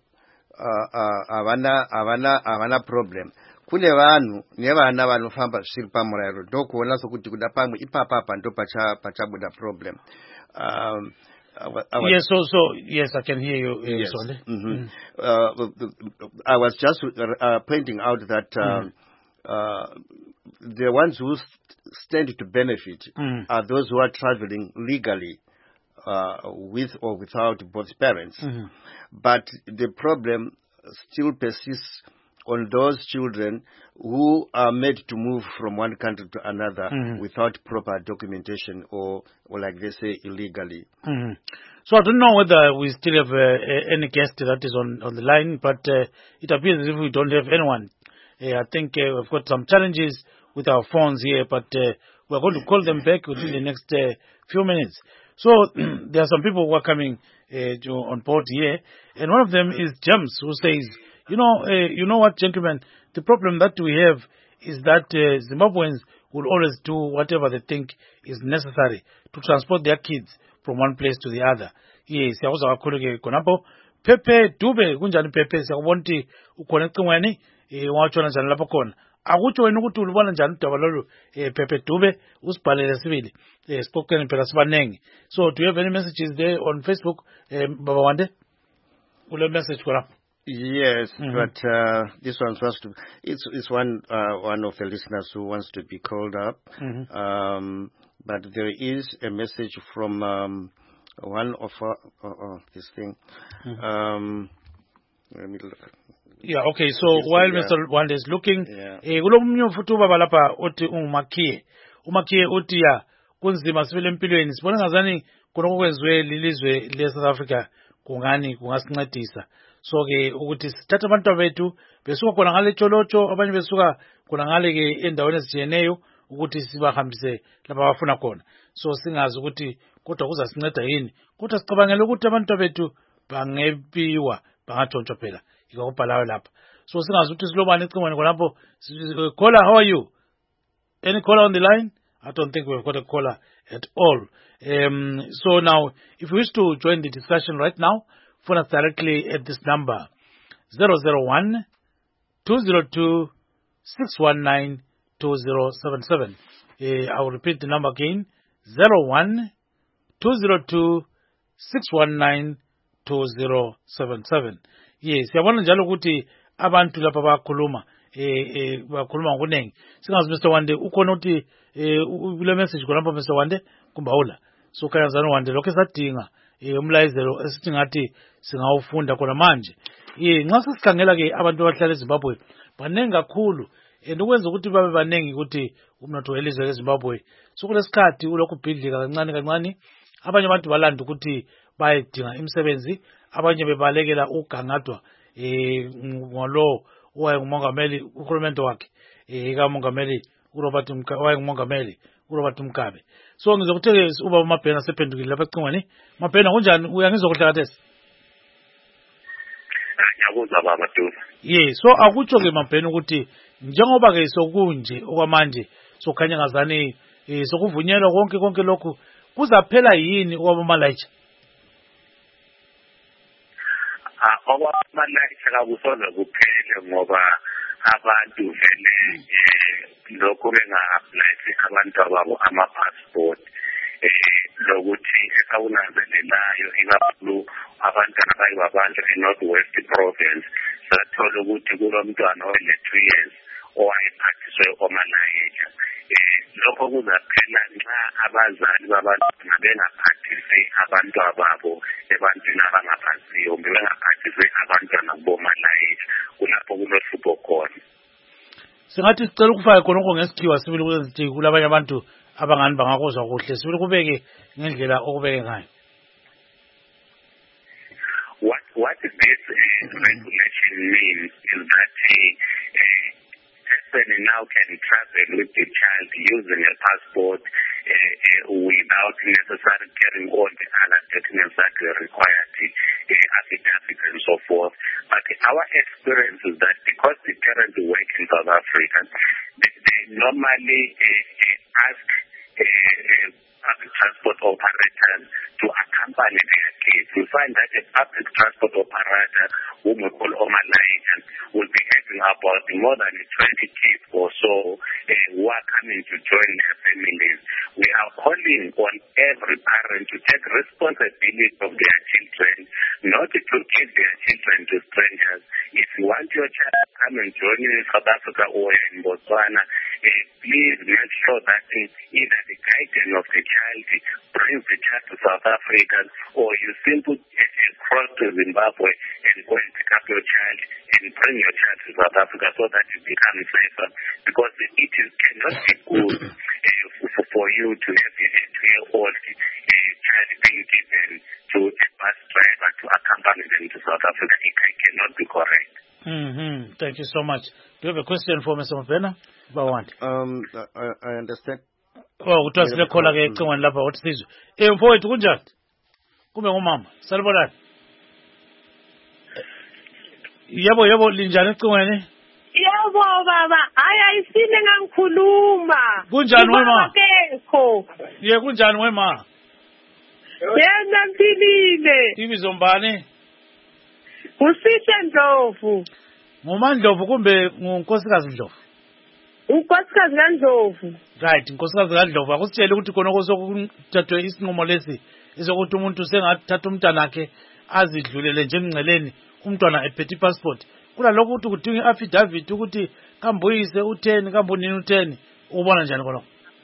Speaker 2: havana problem. Kune vanhu nevana vanofamba zviri pamurayiro, ndokuona sokuti kuda pamwe ipapapa ndo pachabuda problem.
Speaker 1: Yes, so yes, I can hear you.
Speaker 2: Yes.
Speaker 1: Mm-hmm.
Speaker 2: I was just pointing out that the ones who stand to benefit are those who are traveling legally with or without both parents. But the problem still persists on those children who are made to move from one country to another without proper documentation or like they say, illegally.
Speaker 1: So I don't know whether we still have any guest that is on the line, but it appears as if we don't have anyone. I think we've got some challenges with our phones here, but we're going to call them back within the next few minutes. So there are some people who are coming on board here, and one of them is James, who says, you know what, gentlemen, the problem that we have is that Zimbabweans will always do whatever they think is necessary to transport their kids from one place to the other. Yes, siyakuzwa kakhulu ke khonapho. Pepe Dube kunjani Pepe, siyakubona ukuthi ukhona ecingweni watshona njani lapho khona. Akutsho wena ukuthi ulubona njani udaba lolu Pepe Dube, usibhalele sibili. Sixoxeni phela sibanengi. So do you have any messages there on Facebook, Baba Wande? Ule message khona.
Speaker 2: Yes, but this one wants to. It's one of the listeners who wants to be called up. But there is a message from one of this thing. Let me look.
Speaker 1: Yeah, okay. So while Mr. Wande is looking, kulomnye futhi ubaba lapha uthi uMakiye. Umakiye uthi ya kunzima sibele empilweni. Sibona ngazani khona okwenzwe lilizwe le South Africa kungani kungasincedisa. So ke ukuthi sithatha abantu bethu besuka khona ngale tsholotsho, abanye besuka khona ngale ke endaweni ezijeneyo ukuthi sibahambise lapha abafuna khona. So singazi ukuthi kodwa kuzasinceda yini. Kodwa sicabangela ukuthi abantu bethu bangepiwa bangatshontshwa phela. Ikubhalayo lapha. So singazi ukuthi silobani ecingweni khonapho. Caller, how are you? Any caller on the line? I don't think we've got a caller at all. So now, if you wish to join the discussion right now, phone us directly at this number 001 202 619 2077. I will repeat the number again 01 202 619 2077. Yes, siyabona njalo ukuthi abantu lapha bakhuluma bakhuluma ngokunengi. Singazi Mr. Wande ukhona ukuthi kule message khonapho Mr. Wande kumbawula. So kayazana Wande lokho esadinga umlayezelo esithi ngathi singawufunda khona manje. Nxa sesikhangela ke abantu abahlala eZimbabwe banengi kakhulu ukwenza ukuthi babe banengi ukuthi umnotho welizwe leZimbabwe sokulesikhathi ulokhu ubhidlika kancane kancane. Abanye abantu balanda ukuthi bayedinga imisebenzi, abanye bebalekela ugangadwa ngolo owayengumongameli uhulumende wakhe kamongameli uRobert Mugabe. So ngizokuthe ubaba Mabhena sephendukile lapha ecingweni. Mabhena kunjani, uyangizwa kuhle kathesi?
Speaker 4: Ngiyakuzwa baba Dula.
Speaker 1: So akutsho ke Mabhena ukuthi njengoba ke sokunje okwamanje sokhanya ngazani sokuvunyelwa konke lokhu kuzaphela yini okwabamalaitsha?
Speaker 4: Okwamalaitsha kakusoze kuphele ngoba abantu vele lokho benga-apply abantu ababo ama-passport lokuthi esawunanzelelayo ikakhulu abantwana bayibabanjwa e-North West Province sathola ukuthi kulo mntwana owe-2 years owayephathiswe omalaitsha. Lokho kuzaphela nxa abazali babantwana bengaphathisi abantwababo ebantwini abangaphansiyo kumbe bengaphathisi abantwana kubomalaitsha. Kulapho kulohlupho khona.
Speaker 1: Singathi sicela ukufaka khonokho ngesikhiwa sibili ukuthi kulabanye abantu abangani bangakuzwa kuhle sibili kubeke ngendlela okubeke ngayo.
Speaker 4: What this regulation means is that person now can travel with the child using a passport without necessarily carrying all the other documents that were required, affidavits and so forth. But our experience is that because the parents work in South Africa, they normally ask public transport operators to accompany their kids. We find that a public transport operator, whom we call Omalaitsha, will be heading up about more than 20 kids or so who are coming to join their families. We are calling on every parent to take responsibility of their children, not to give their children to strangers. If you want your child to come and join you in South Africa or in Botswana, please make sure that either the guardian of the child brings the child to South Africa, or you simply cross to Zimbabwe and go and pick up your child and bring your child to South Africa so that it becomes safer. Because cannot be good for you to have a 2-year-old child being given to a bus driver to accompany them to South Africa. It cannot be correct.
Speaker 1: Thank you so much. Do you have a question for Mr. Mabhena?
Speaker 2: I understand.
Speaker 1: Oh, utasile khola ke ecingweni lapha wathi sizwe. Mfowethu kunjani? Kumbe ngumama? Salibonani. Yebo linjani ecingweni?
Speaker 7: Yebo baba, ayisile ngangikhuluma.
Speaker 1: Kunjani wema?
Speaker 7: Akekho.
Speaker 1: Kunjani wema?
Speaker 7: Yena mpilile.
Speaker 1: Ibizo mbani?
Speaker 7: Usishe Ndlovu.
Speaker 1: NgumaNdlovu kumbe ngunkosikazi Ndlovu?
Speaker 7: Unkosikazi kaNdlovu.
Speaker 1: Right, nkosikazi kaNdlovu akusitshela ukuthi khona okuzokuthathwe isinqumo lesi izokuthi umuntu sengathatha umntwana wakhe azidlulele nje emngceleni umntwana ephethe passport. Kunalokho ukuthi kudinga i-affidavit ukuthi kambuyise utheni kambunini utheni. Ubona njani khona?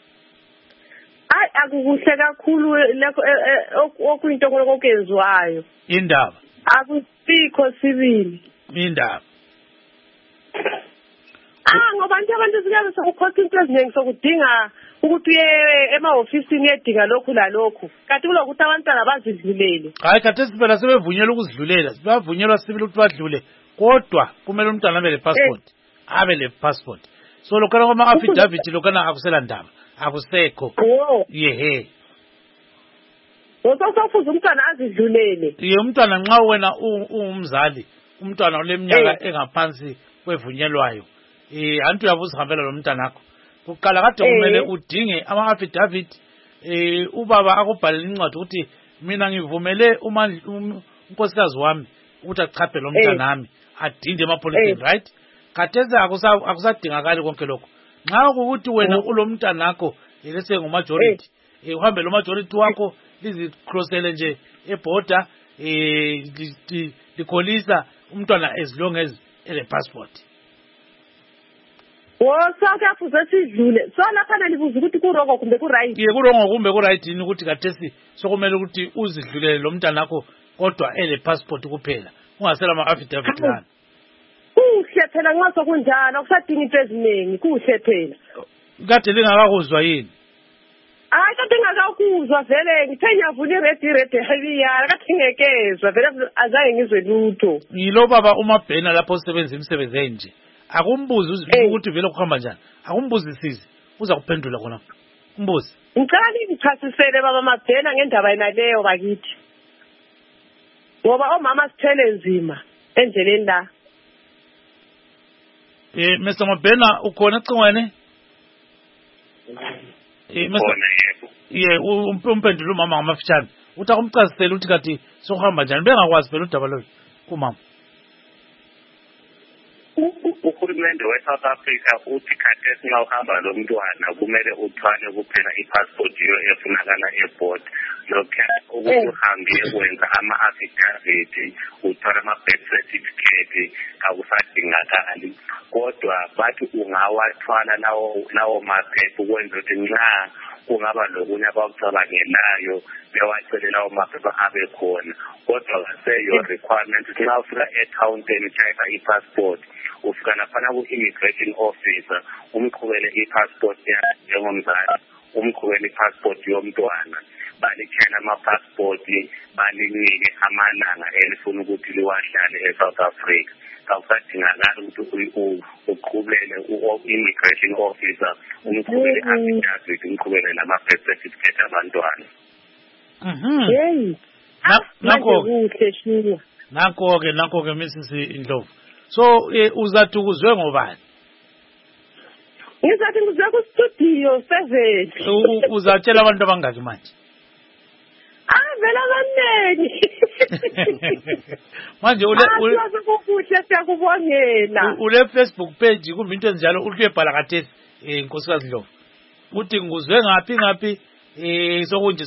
Speaker 7: Akukuhle kakhulu lapho okuyinto okwenziwayo.
Speaker 1: Indaba.
Speaker 7: Akusikho sibili.
Speaker 1: Indaba.
Speaker 7: Ngoba abantu siyabe sokukhotha into eziningi sokudinga ukuthi uye emahofisini uyedinga lokhu lalokhu. Kanti kulokuthi abantwana bazidlulele.
Speaker 1: Hayi khathesi phela sebevunyelwa ukuzidlulela. Bavunyelwa sibili ukuthi badlule. Kodwa kumele umntwana abe le passport. Abe le passport. So lokana kuma affidavit lokana akusela ndaba. Akusekho. Yehe.
Speaker 7: Sokufuza umntwana azidlulele.
Speaker 1: Umntwana nxa wena ungumzali, umntwana oleminyaka engaphansi kwevunyelwayo. Antu uyabuza uhambela lo mntwana wakho. Kuqala kade kumele udinge ama affidavit ubaba akubhalela incwadi ukuthi mina ngivumele unkosikazi wami ukuthi achaphe lo mntwana wami adinde emapoliteni, right? Khathesi akusadingakali konke lokho. Nxa ukuthi wena ulo mntwana wakho lese ngumajority, uhambe lo majority wakho lizicrossele nje eborder likholisa umntwana as long as ele passport.
Speaker 7: Sokuyafuze sidlule. So lapha libuza ukuthi kurongo kumbe ku-right.
Speaker 1: Kurongo kumbe ku-right yini ukuthi khathesi sokumele ukuthi uzidlulele lo mntwana wakho kodwa ele passport kuphela. Ungasela ama-affidavit lana.
Speaker 7: Kuhle phela nxa sokunjalo akusadinga into eziningi kuhle phela.
Speaker 1: Kade lingakakuzwa yini?
Speaker 7: Kade ngingakakuzwa vele ngithe ngiyavula i-red hayiyala kade ngekezwa vele azange ngizwe lutho.
Speaker 1: Yilo baba uMabhena lapho usebenza imisebenzi enje. Akumbuzi ukuthi vele kuhamba njani. Akumbuzisisi. Uza kuphendula khona. Umbuzi.
Speaker 7: Ngicela ngichasisele baba Mabhena ngendaba yenaleyo bakithi. Ngoba omama sithele nzima endleleni la.
Speaker 1: Mr. Mabhena ukhona ecingweni? Umphendula umama ngamafitshane. Uthi akumchasisele ukuthi kathi sokuhamba njani. Bengakwazi phela udaba lo kumama.
Speaker 4: Uhulumende we-South Africa uthi khathesi nxa uhamba lo mntwana kumele uthwale kuphela i-passport efunakala e-board. Lokhu ukuthi uhambe kwenza ama-affidavit uthwala ama-birth certificate akusadingakali. Kodwa bathi ungawathwala lawo maphepha ukwenza ukuthi nxa kungaba lokunye abakucabangelayo bewacele lawo maphepha abe khona. Kodwa kaseyo requirement nxa ufika e-county utype i-passport ufika laphana ku-immigration officer umqhubele i-passport yakhe njengomzali, umqhubele i-passport yomntwana, balikhela ama-passport balinike amalanga elifuna ukuthi liwahlale e-South Africa. Akusadingakali ukuthi uqhubele u-immigration officer umqhubele i-affidavit umqhubele nama-birth certificate abantwana.
Speaker 1: Nakho-ke Mrs. Ndlovu. So uzathi ukuzwe ngobani?
Speaker 7: Ngizathi ngizwe ku-studio 7.
Speaker 1: Uzatshela abantu abangaki manje?
Speaker 7: vela abaningi
Speaker 1: manje
Speaker 7: kuhle siyakubongela
Speaker 1: ule Facebook page kumbe into enjalo uluyebhala khathesi nkosikazi Ndlovu uthi nguzwe ngaphi sokunje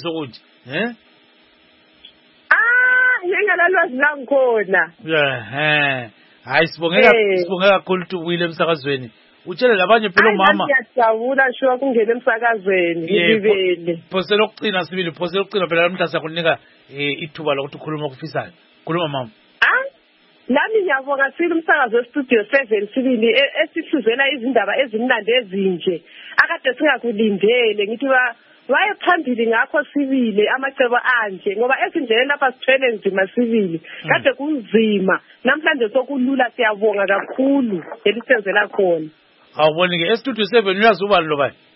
Speaker 7: ngengalalwazi langikhona
Speaker 1: hayi sibongeka kakhulu ukuthi ubuyile emsakazweni utshele labanye phela umama
Speaker 7: ngiyajabula shuwa kungena emsakazweni ngibele
Speaker 1: phose lokugcina sibili phose lokugcina phela namhla siyakunika ithuba lokuthi ukhuluma okufisayo khuluma mama
Speaker 7: nami ngiyabonga sibili umsakazo westudio 7 sibili esihluzela izindaba ezimnandi ezinje akade singakulindele ngithi waye phambili ngakho sibili amacebo anje ngoba esindleleni lapha sithwele nzima sibili kade kunzima namhlanje sokulula siyabonga kakhulu elisenzela khona
Speaker 1: awuboni ke estudio 7 uyazubani lo bani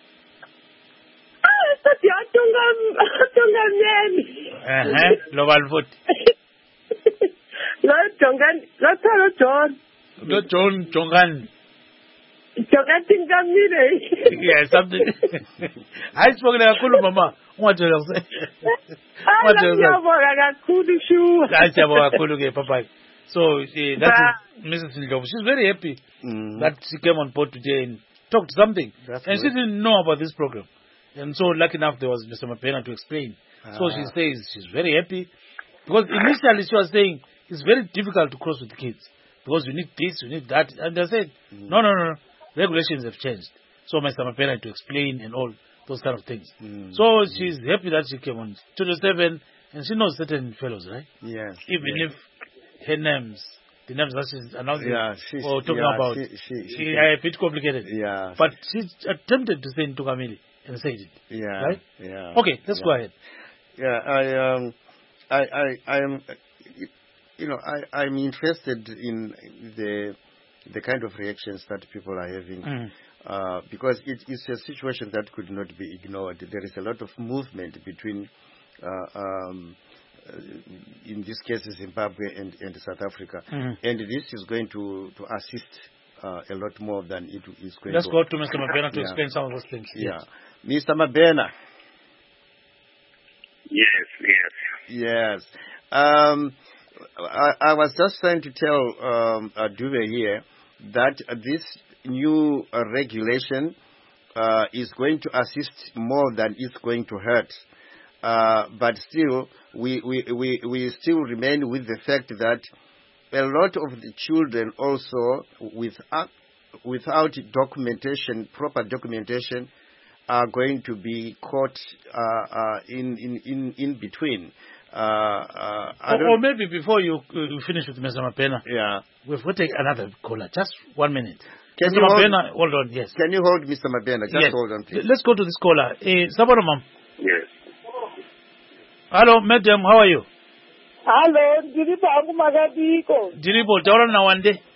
Speaker 7: studio Tungamyeni
Speaker 1: lo bani futhi
Speaker 7: lo John
Speaker 1: Jongani
Speaker 7: Jokathi ngamile
Speaker 1: yeah something hayi sibongile kakhulu mama ungathola
Speaker 7: ngiyabonga kakhulu shuwa
Speaker 1: ngiyabonga kakhulu ke papa so that's Mrs. Ndlovu. She's very happy that she came on board today and talked something and she didn't know about this program and so lucky enough there was Mr. Mabena to explain so she says she's very happy because initially she was saying it's very difficult to cross with kids because you need this, you need that, and they said no, regulations have changed. So Mr. Mabena had to explain and all those kind of things. So she's happy that she came on Studio 7 and she knows certain fellows, right?
Speaker 2: Yes.
Speaker 1: Even if her names, the names that she's announcing or talking about, she are a bit complicated.
Speaker 2: Yeah.
Speaker 1: But she attempted to say Ntukamili and said it.
Speaker 2: Yeah.
Speaker 1: Right?
Speaker 2: Yeah.
Speaker 1: Okay, let's go ahead.
Speaker 2: Yeah, I am, I'm interested in the kind of reactions that people are having because it's a situation that could not be ignored. There is a lot of movement between, in this case, Zimbabwe and South Africa, and this is going to assist a lot more than it is going.
Speaker 1: Let's go to Mr. Mabena to explain some of those things.
Speaker 2: Yeah, Mr. Mabena.
Speaker 4: Yes.
Speaker 2: I was just trying to tell Dube here that this new regulation is going to assist more than it's going to hurt. But still, we still remain with the fact that a lot of the children also, without documentation, proper documentation, are going to be caught in between.
Speaker 1: Or maybe before you finish with Mr. Mabena, we've got to take another caller. Just 1 minute.
Speaker 2: Can
Speaker 1: Mr.
Speaker 2: you
Speaker 1: Mabena, hold on, yes.
Speaker 2: Can you hold Mr. Mabena? Just hold on, please.
Speaker 1: Let's go to this caller. Sabona, ma'am.
Speaker 4: Yes.
Speaker 1: Hello, madam, how are you?
Speaker 3: Hello, Dilipo Magadiko.
Speaker 1: Dilipo, Taura na one day.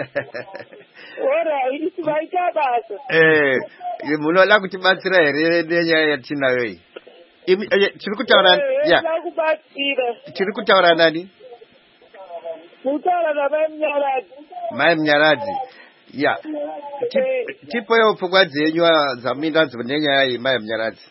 Speaker 3: Ora, it's my job.
Speaker 2: Muno la kuti batsira here ndenya yatina wei. Chiri kutaura nani?
Speaker 3: Mutaura na
Speaker 2: Mai Mnyaradzi. Yeah. Tipo yo pfungwa dzenyu dzaminda dzonenya yayi Mai Mnyaradzi.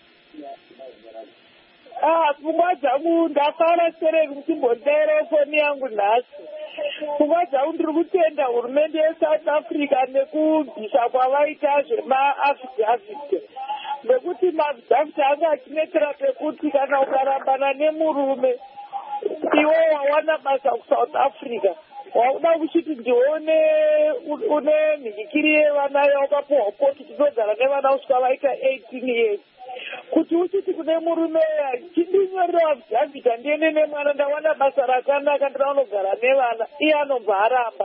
Speaker 3: Pfungwa dzangu ndafara sere kuchimbondere foni yangu nhasi. Pfungwa dzangu ndiri kutenda hurumende yeSouth Africa nekubvisa kwavaita zvema-affidavit. Nekuti mafidaviti anga achinetera pekuti kana ukarambana nemurume iwe wawana basa kuSouth Africa wakuda kuchiti ndione une mhikiri yevana yawakapuwa koti tinogara nevana kusvika vaita 18 years kuti uchiti kune murume chindinyorera affidavit ndiende nemwana ndawana basa rakanaka ndiraunogara nevana iye anobva aramba.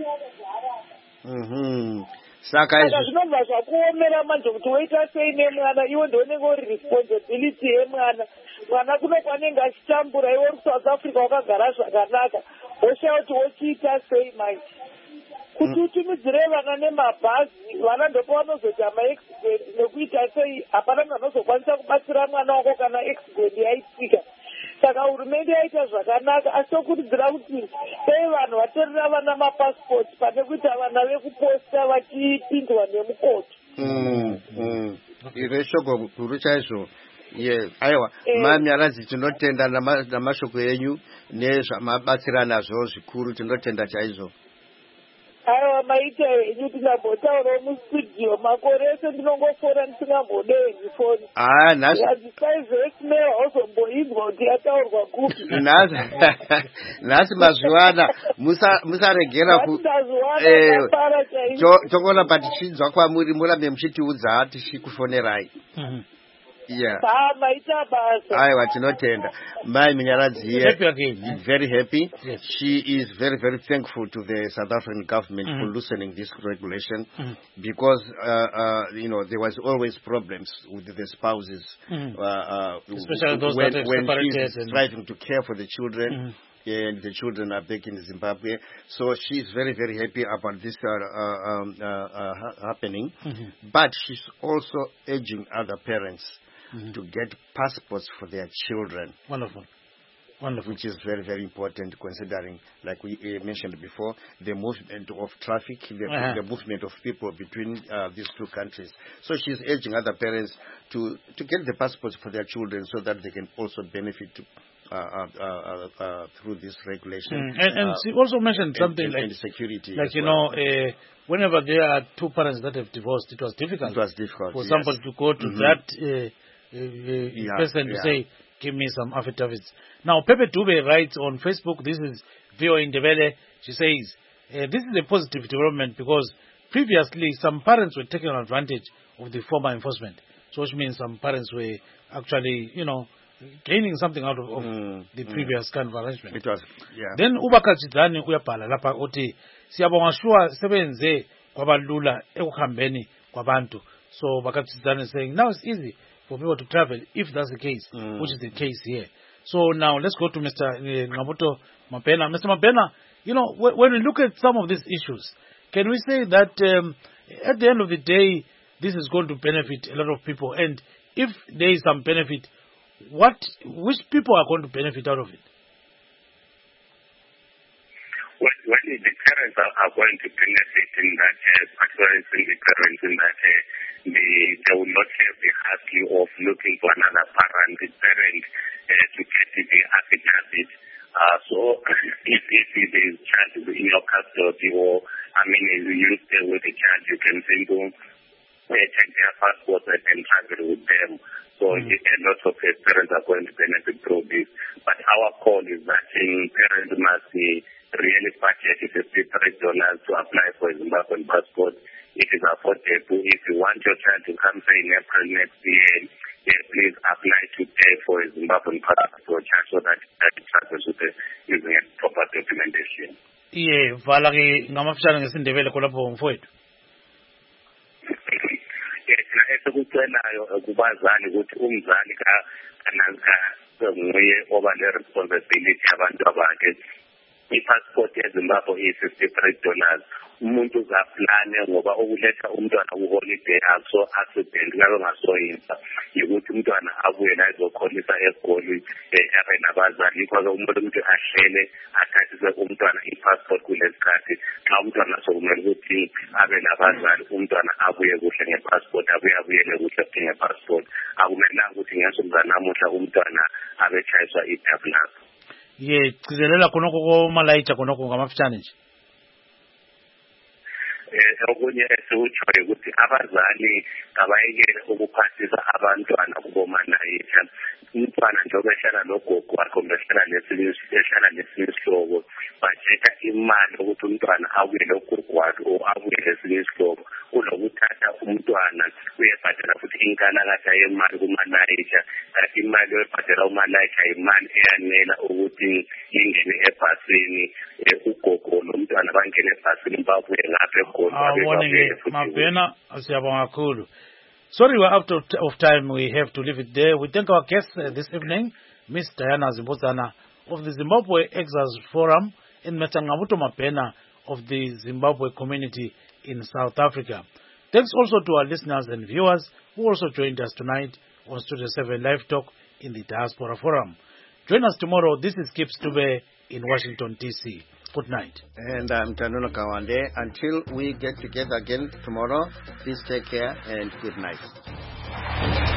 Speaker 2: Saka
Speaker 3: zvinobva zvakuomera manje kuti woita sei nemwana iwe ndiunenge uri responsibility yemwana. Mwana kuno kwanenge achitambura iwe uri South Africa wakagara zvakanaka woshaya kuti wochiita sei manje. Kuti utumidzire vana nemabhazi vana ndopo vanozoita maexident nekuita sei hapana munhu anozokwanisa kubatsira mwana wako kana exident yaitika. Saka hurumende yaita zvakanaka asi tokurudzira kuti dei vanhu vatorera vana mapasipoti pane kuita vana vekuposta vachipindwa nemukoto.
Speaker 2: Iro shoko guru chaizvo Yeah, aiwa Manyarazi tinotenda namashoko enyu nezvamabatsirana zvo zvikuru tinotenda chaizvo.
Speaker 3: Aiwa maita enyu tinambotaurawo mustudio makore ese ndinongofora ndisingambodei foni.
Speaker 2: Nhasi
Speaker 3: saizvesmeya hauzomboizwa kuti yataurwa kupi.
Speaker 2: Nhasi mazuwana musaregera tokoona patichinzwa kwamuri murambe muchitiudza tichikufonerai. Yeah. Aiwa tinotenda. Mai Munyaradzi here is very happy.
Speaker 1: Yes.
Speaker 2: She is very, very thankful to the South African government for loosening this regulation because there was always problems with the spouses,
Speaker 1: especially those
Speaker 2: when
Speaker 1: that are separated
Speaker 2: she's striving to care for the children. And the children are back in Zimbabwe, so she's very, very happy about this happening. But she's also urging other parents to get passports for their children.
Speaker 1: Wonderful.
Speaker 2: Which is very, very important considering, like we mentioned before, the movement of traffic, the movement of people between these two countries. So she's urging other parents to get the passports for their children so that they can also benefit through this regulation.
Speaker 1: And she also mentioned something
Speaker 2: and security.
Speaker 1: Like, whenever there are two parents that have divorced, it was difficult.
Speaker 2: It was difficult
Speaker 1: for somebody to go to that person to say, give me some affidavits. Now, Pepe Dube writes on Facebook, this is VOA Indebele, she says, this is a positive development because previously some parents were taking advantage of the former enforcement. So which means some parents were actually, gaining something out of the previous kind of arrangement.
Speaker 2: It was,
Speaker 1: Then Ubakachidzani uyabhala lapha uthi siyabonga shuwa sebenze kwabalula ekuhambeni kwabantu. So Bakachidzani is saying now it's easy for people to travel if that's the case, which is the case here. So now let's go to Mr. Ngabuto Mapena. Mr. Mapena, when we look at some of these issues, can we say that at the end of the day, this is going to benefit a lot of people? And if there is some benefit, which people are going to benefit out of it?
Speaker 4: Well, the parents are going to benefit in that, particularly the parents in that they will not have the hassle of looking for another parent to get the affidavit. So if there is child in your custody or, you stay with the child, you can simply take their passport and travel with them. So a lot of parents are going to benefit through this. But our call is that parents must really budget $53 to apply for a Zimbabwean passport. It is affordable. If you want your child to come say in April next year, please apply today for a Zimbabwean passport so that it travels using a proper documentation.
Speaker 1: Yeah, valaki ngamafishane ngesindebele kolapho mfowethu.
Speaker 4: Esikucenayo kubazali ukuthi umzali nguye oba le-responsibility abantu abakhe. I-passport eZimbabwe $53. Umuntu uzaplane ngoba ukuletha umntwana ku-holiday akso accident ngabe ngasoyinza yikuthi umntwana abuye la ezokholisa egoli abe nabazali yikho-ke umuntu ahlele athathise umntwana i-passport kulesikhathi xa umntwana sokumele ukuthi abe nabazali umntwana abuye kuhle nge-passport abuyele kuhle nge-passport akumelanga ukuthi ngensuku zanamuhla umntwana abetshayiswa i-tablas.
Speaker 1: Gcizelela khonokho komalayitsha khonokho ngamafitshane nje.
Speaker 4: Okunye esikutshoyo ukuthi abazali kabayekele ukuphathisa abantwana kubomalayitsha. Umntwana njengoba ehlala nogogo wakhe kumbe ehlala nesinye isihlobo bajeka imali ukuthi umntwana abuye nogogo wakhe or abuye lesinye isihlobo kulokuthatha umntwana uyebhadala futhi inkalakatha yemali kumalayitsha kanti imali oyibhadala umalayitsha imali eyanela ukuthi ingene ebhasini ugogo nomntwana bangene ebhasini babuye ngapha
Speaker 1: Mapena, siyabonga kakhulu. Sorry, we're out of time. We have to leave it there. We thank our guests this evening, Miss Diana Zimbozana of the Zimbabwe Exiles Forum and Mr. Ngabuto Mapena of the Zimbabwe community in South Africa. Thanks also to our listeners and viewers who also joined us tonight on Studio 7 Live Talk in the Diaspora Forum. Join us tomorrow. This is Kip Stube in Washington, D.C. Good night.
Speaker 2: And I'm Tanuno Kawande. Until we get together again tomorrow, please take care and good night.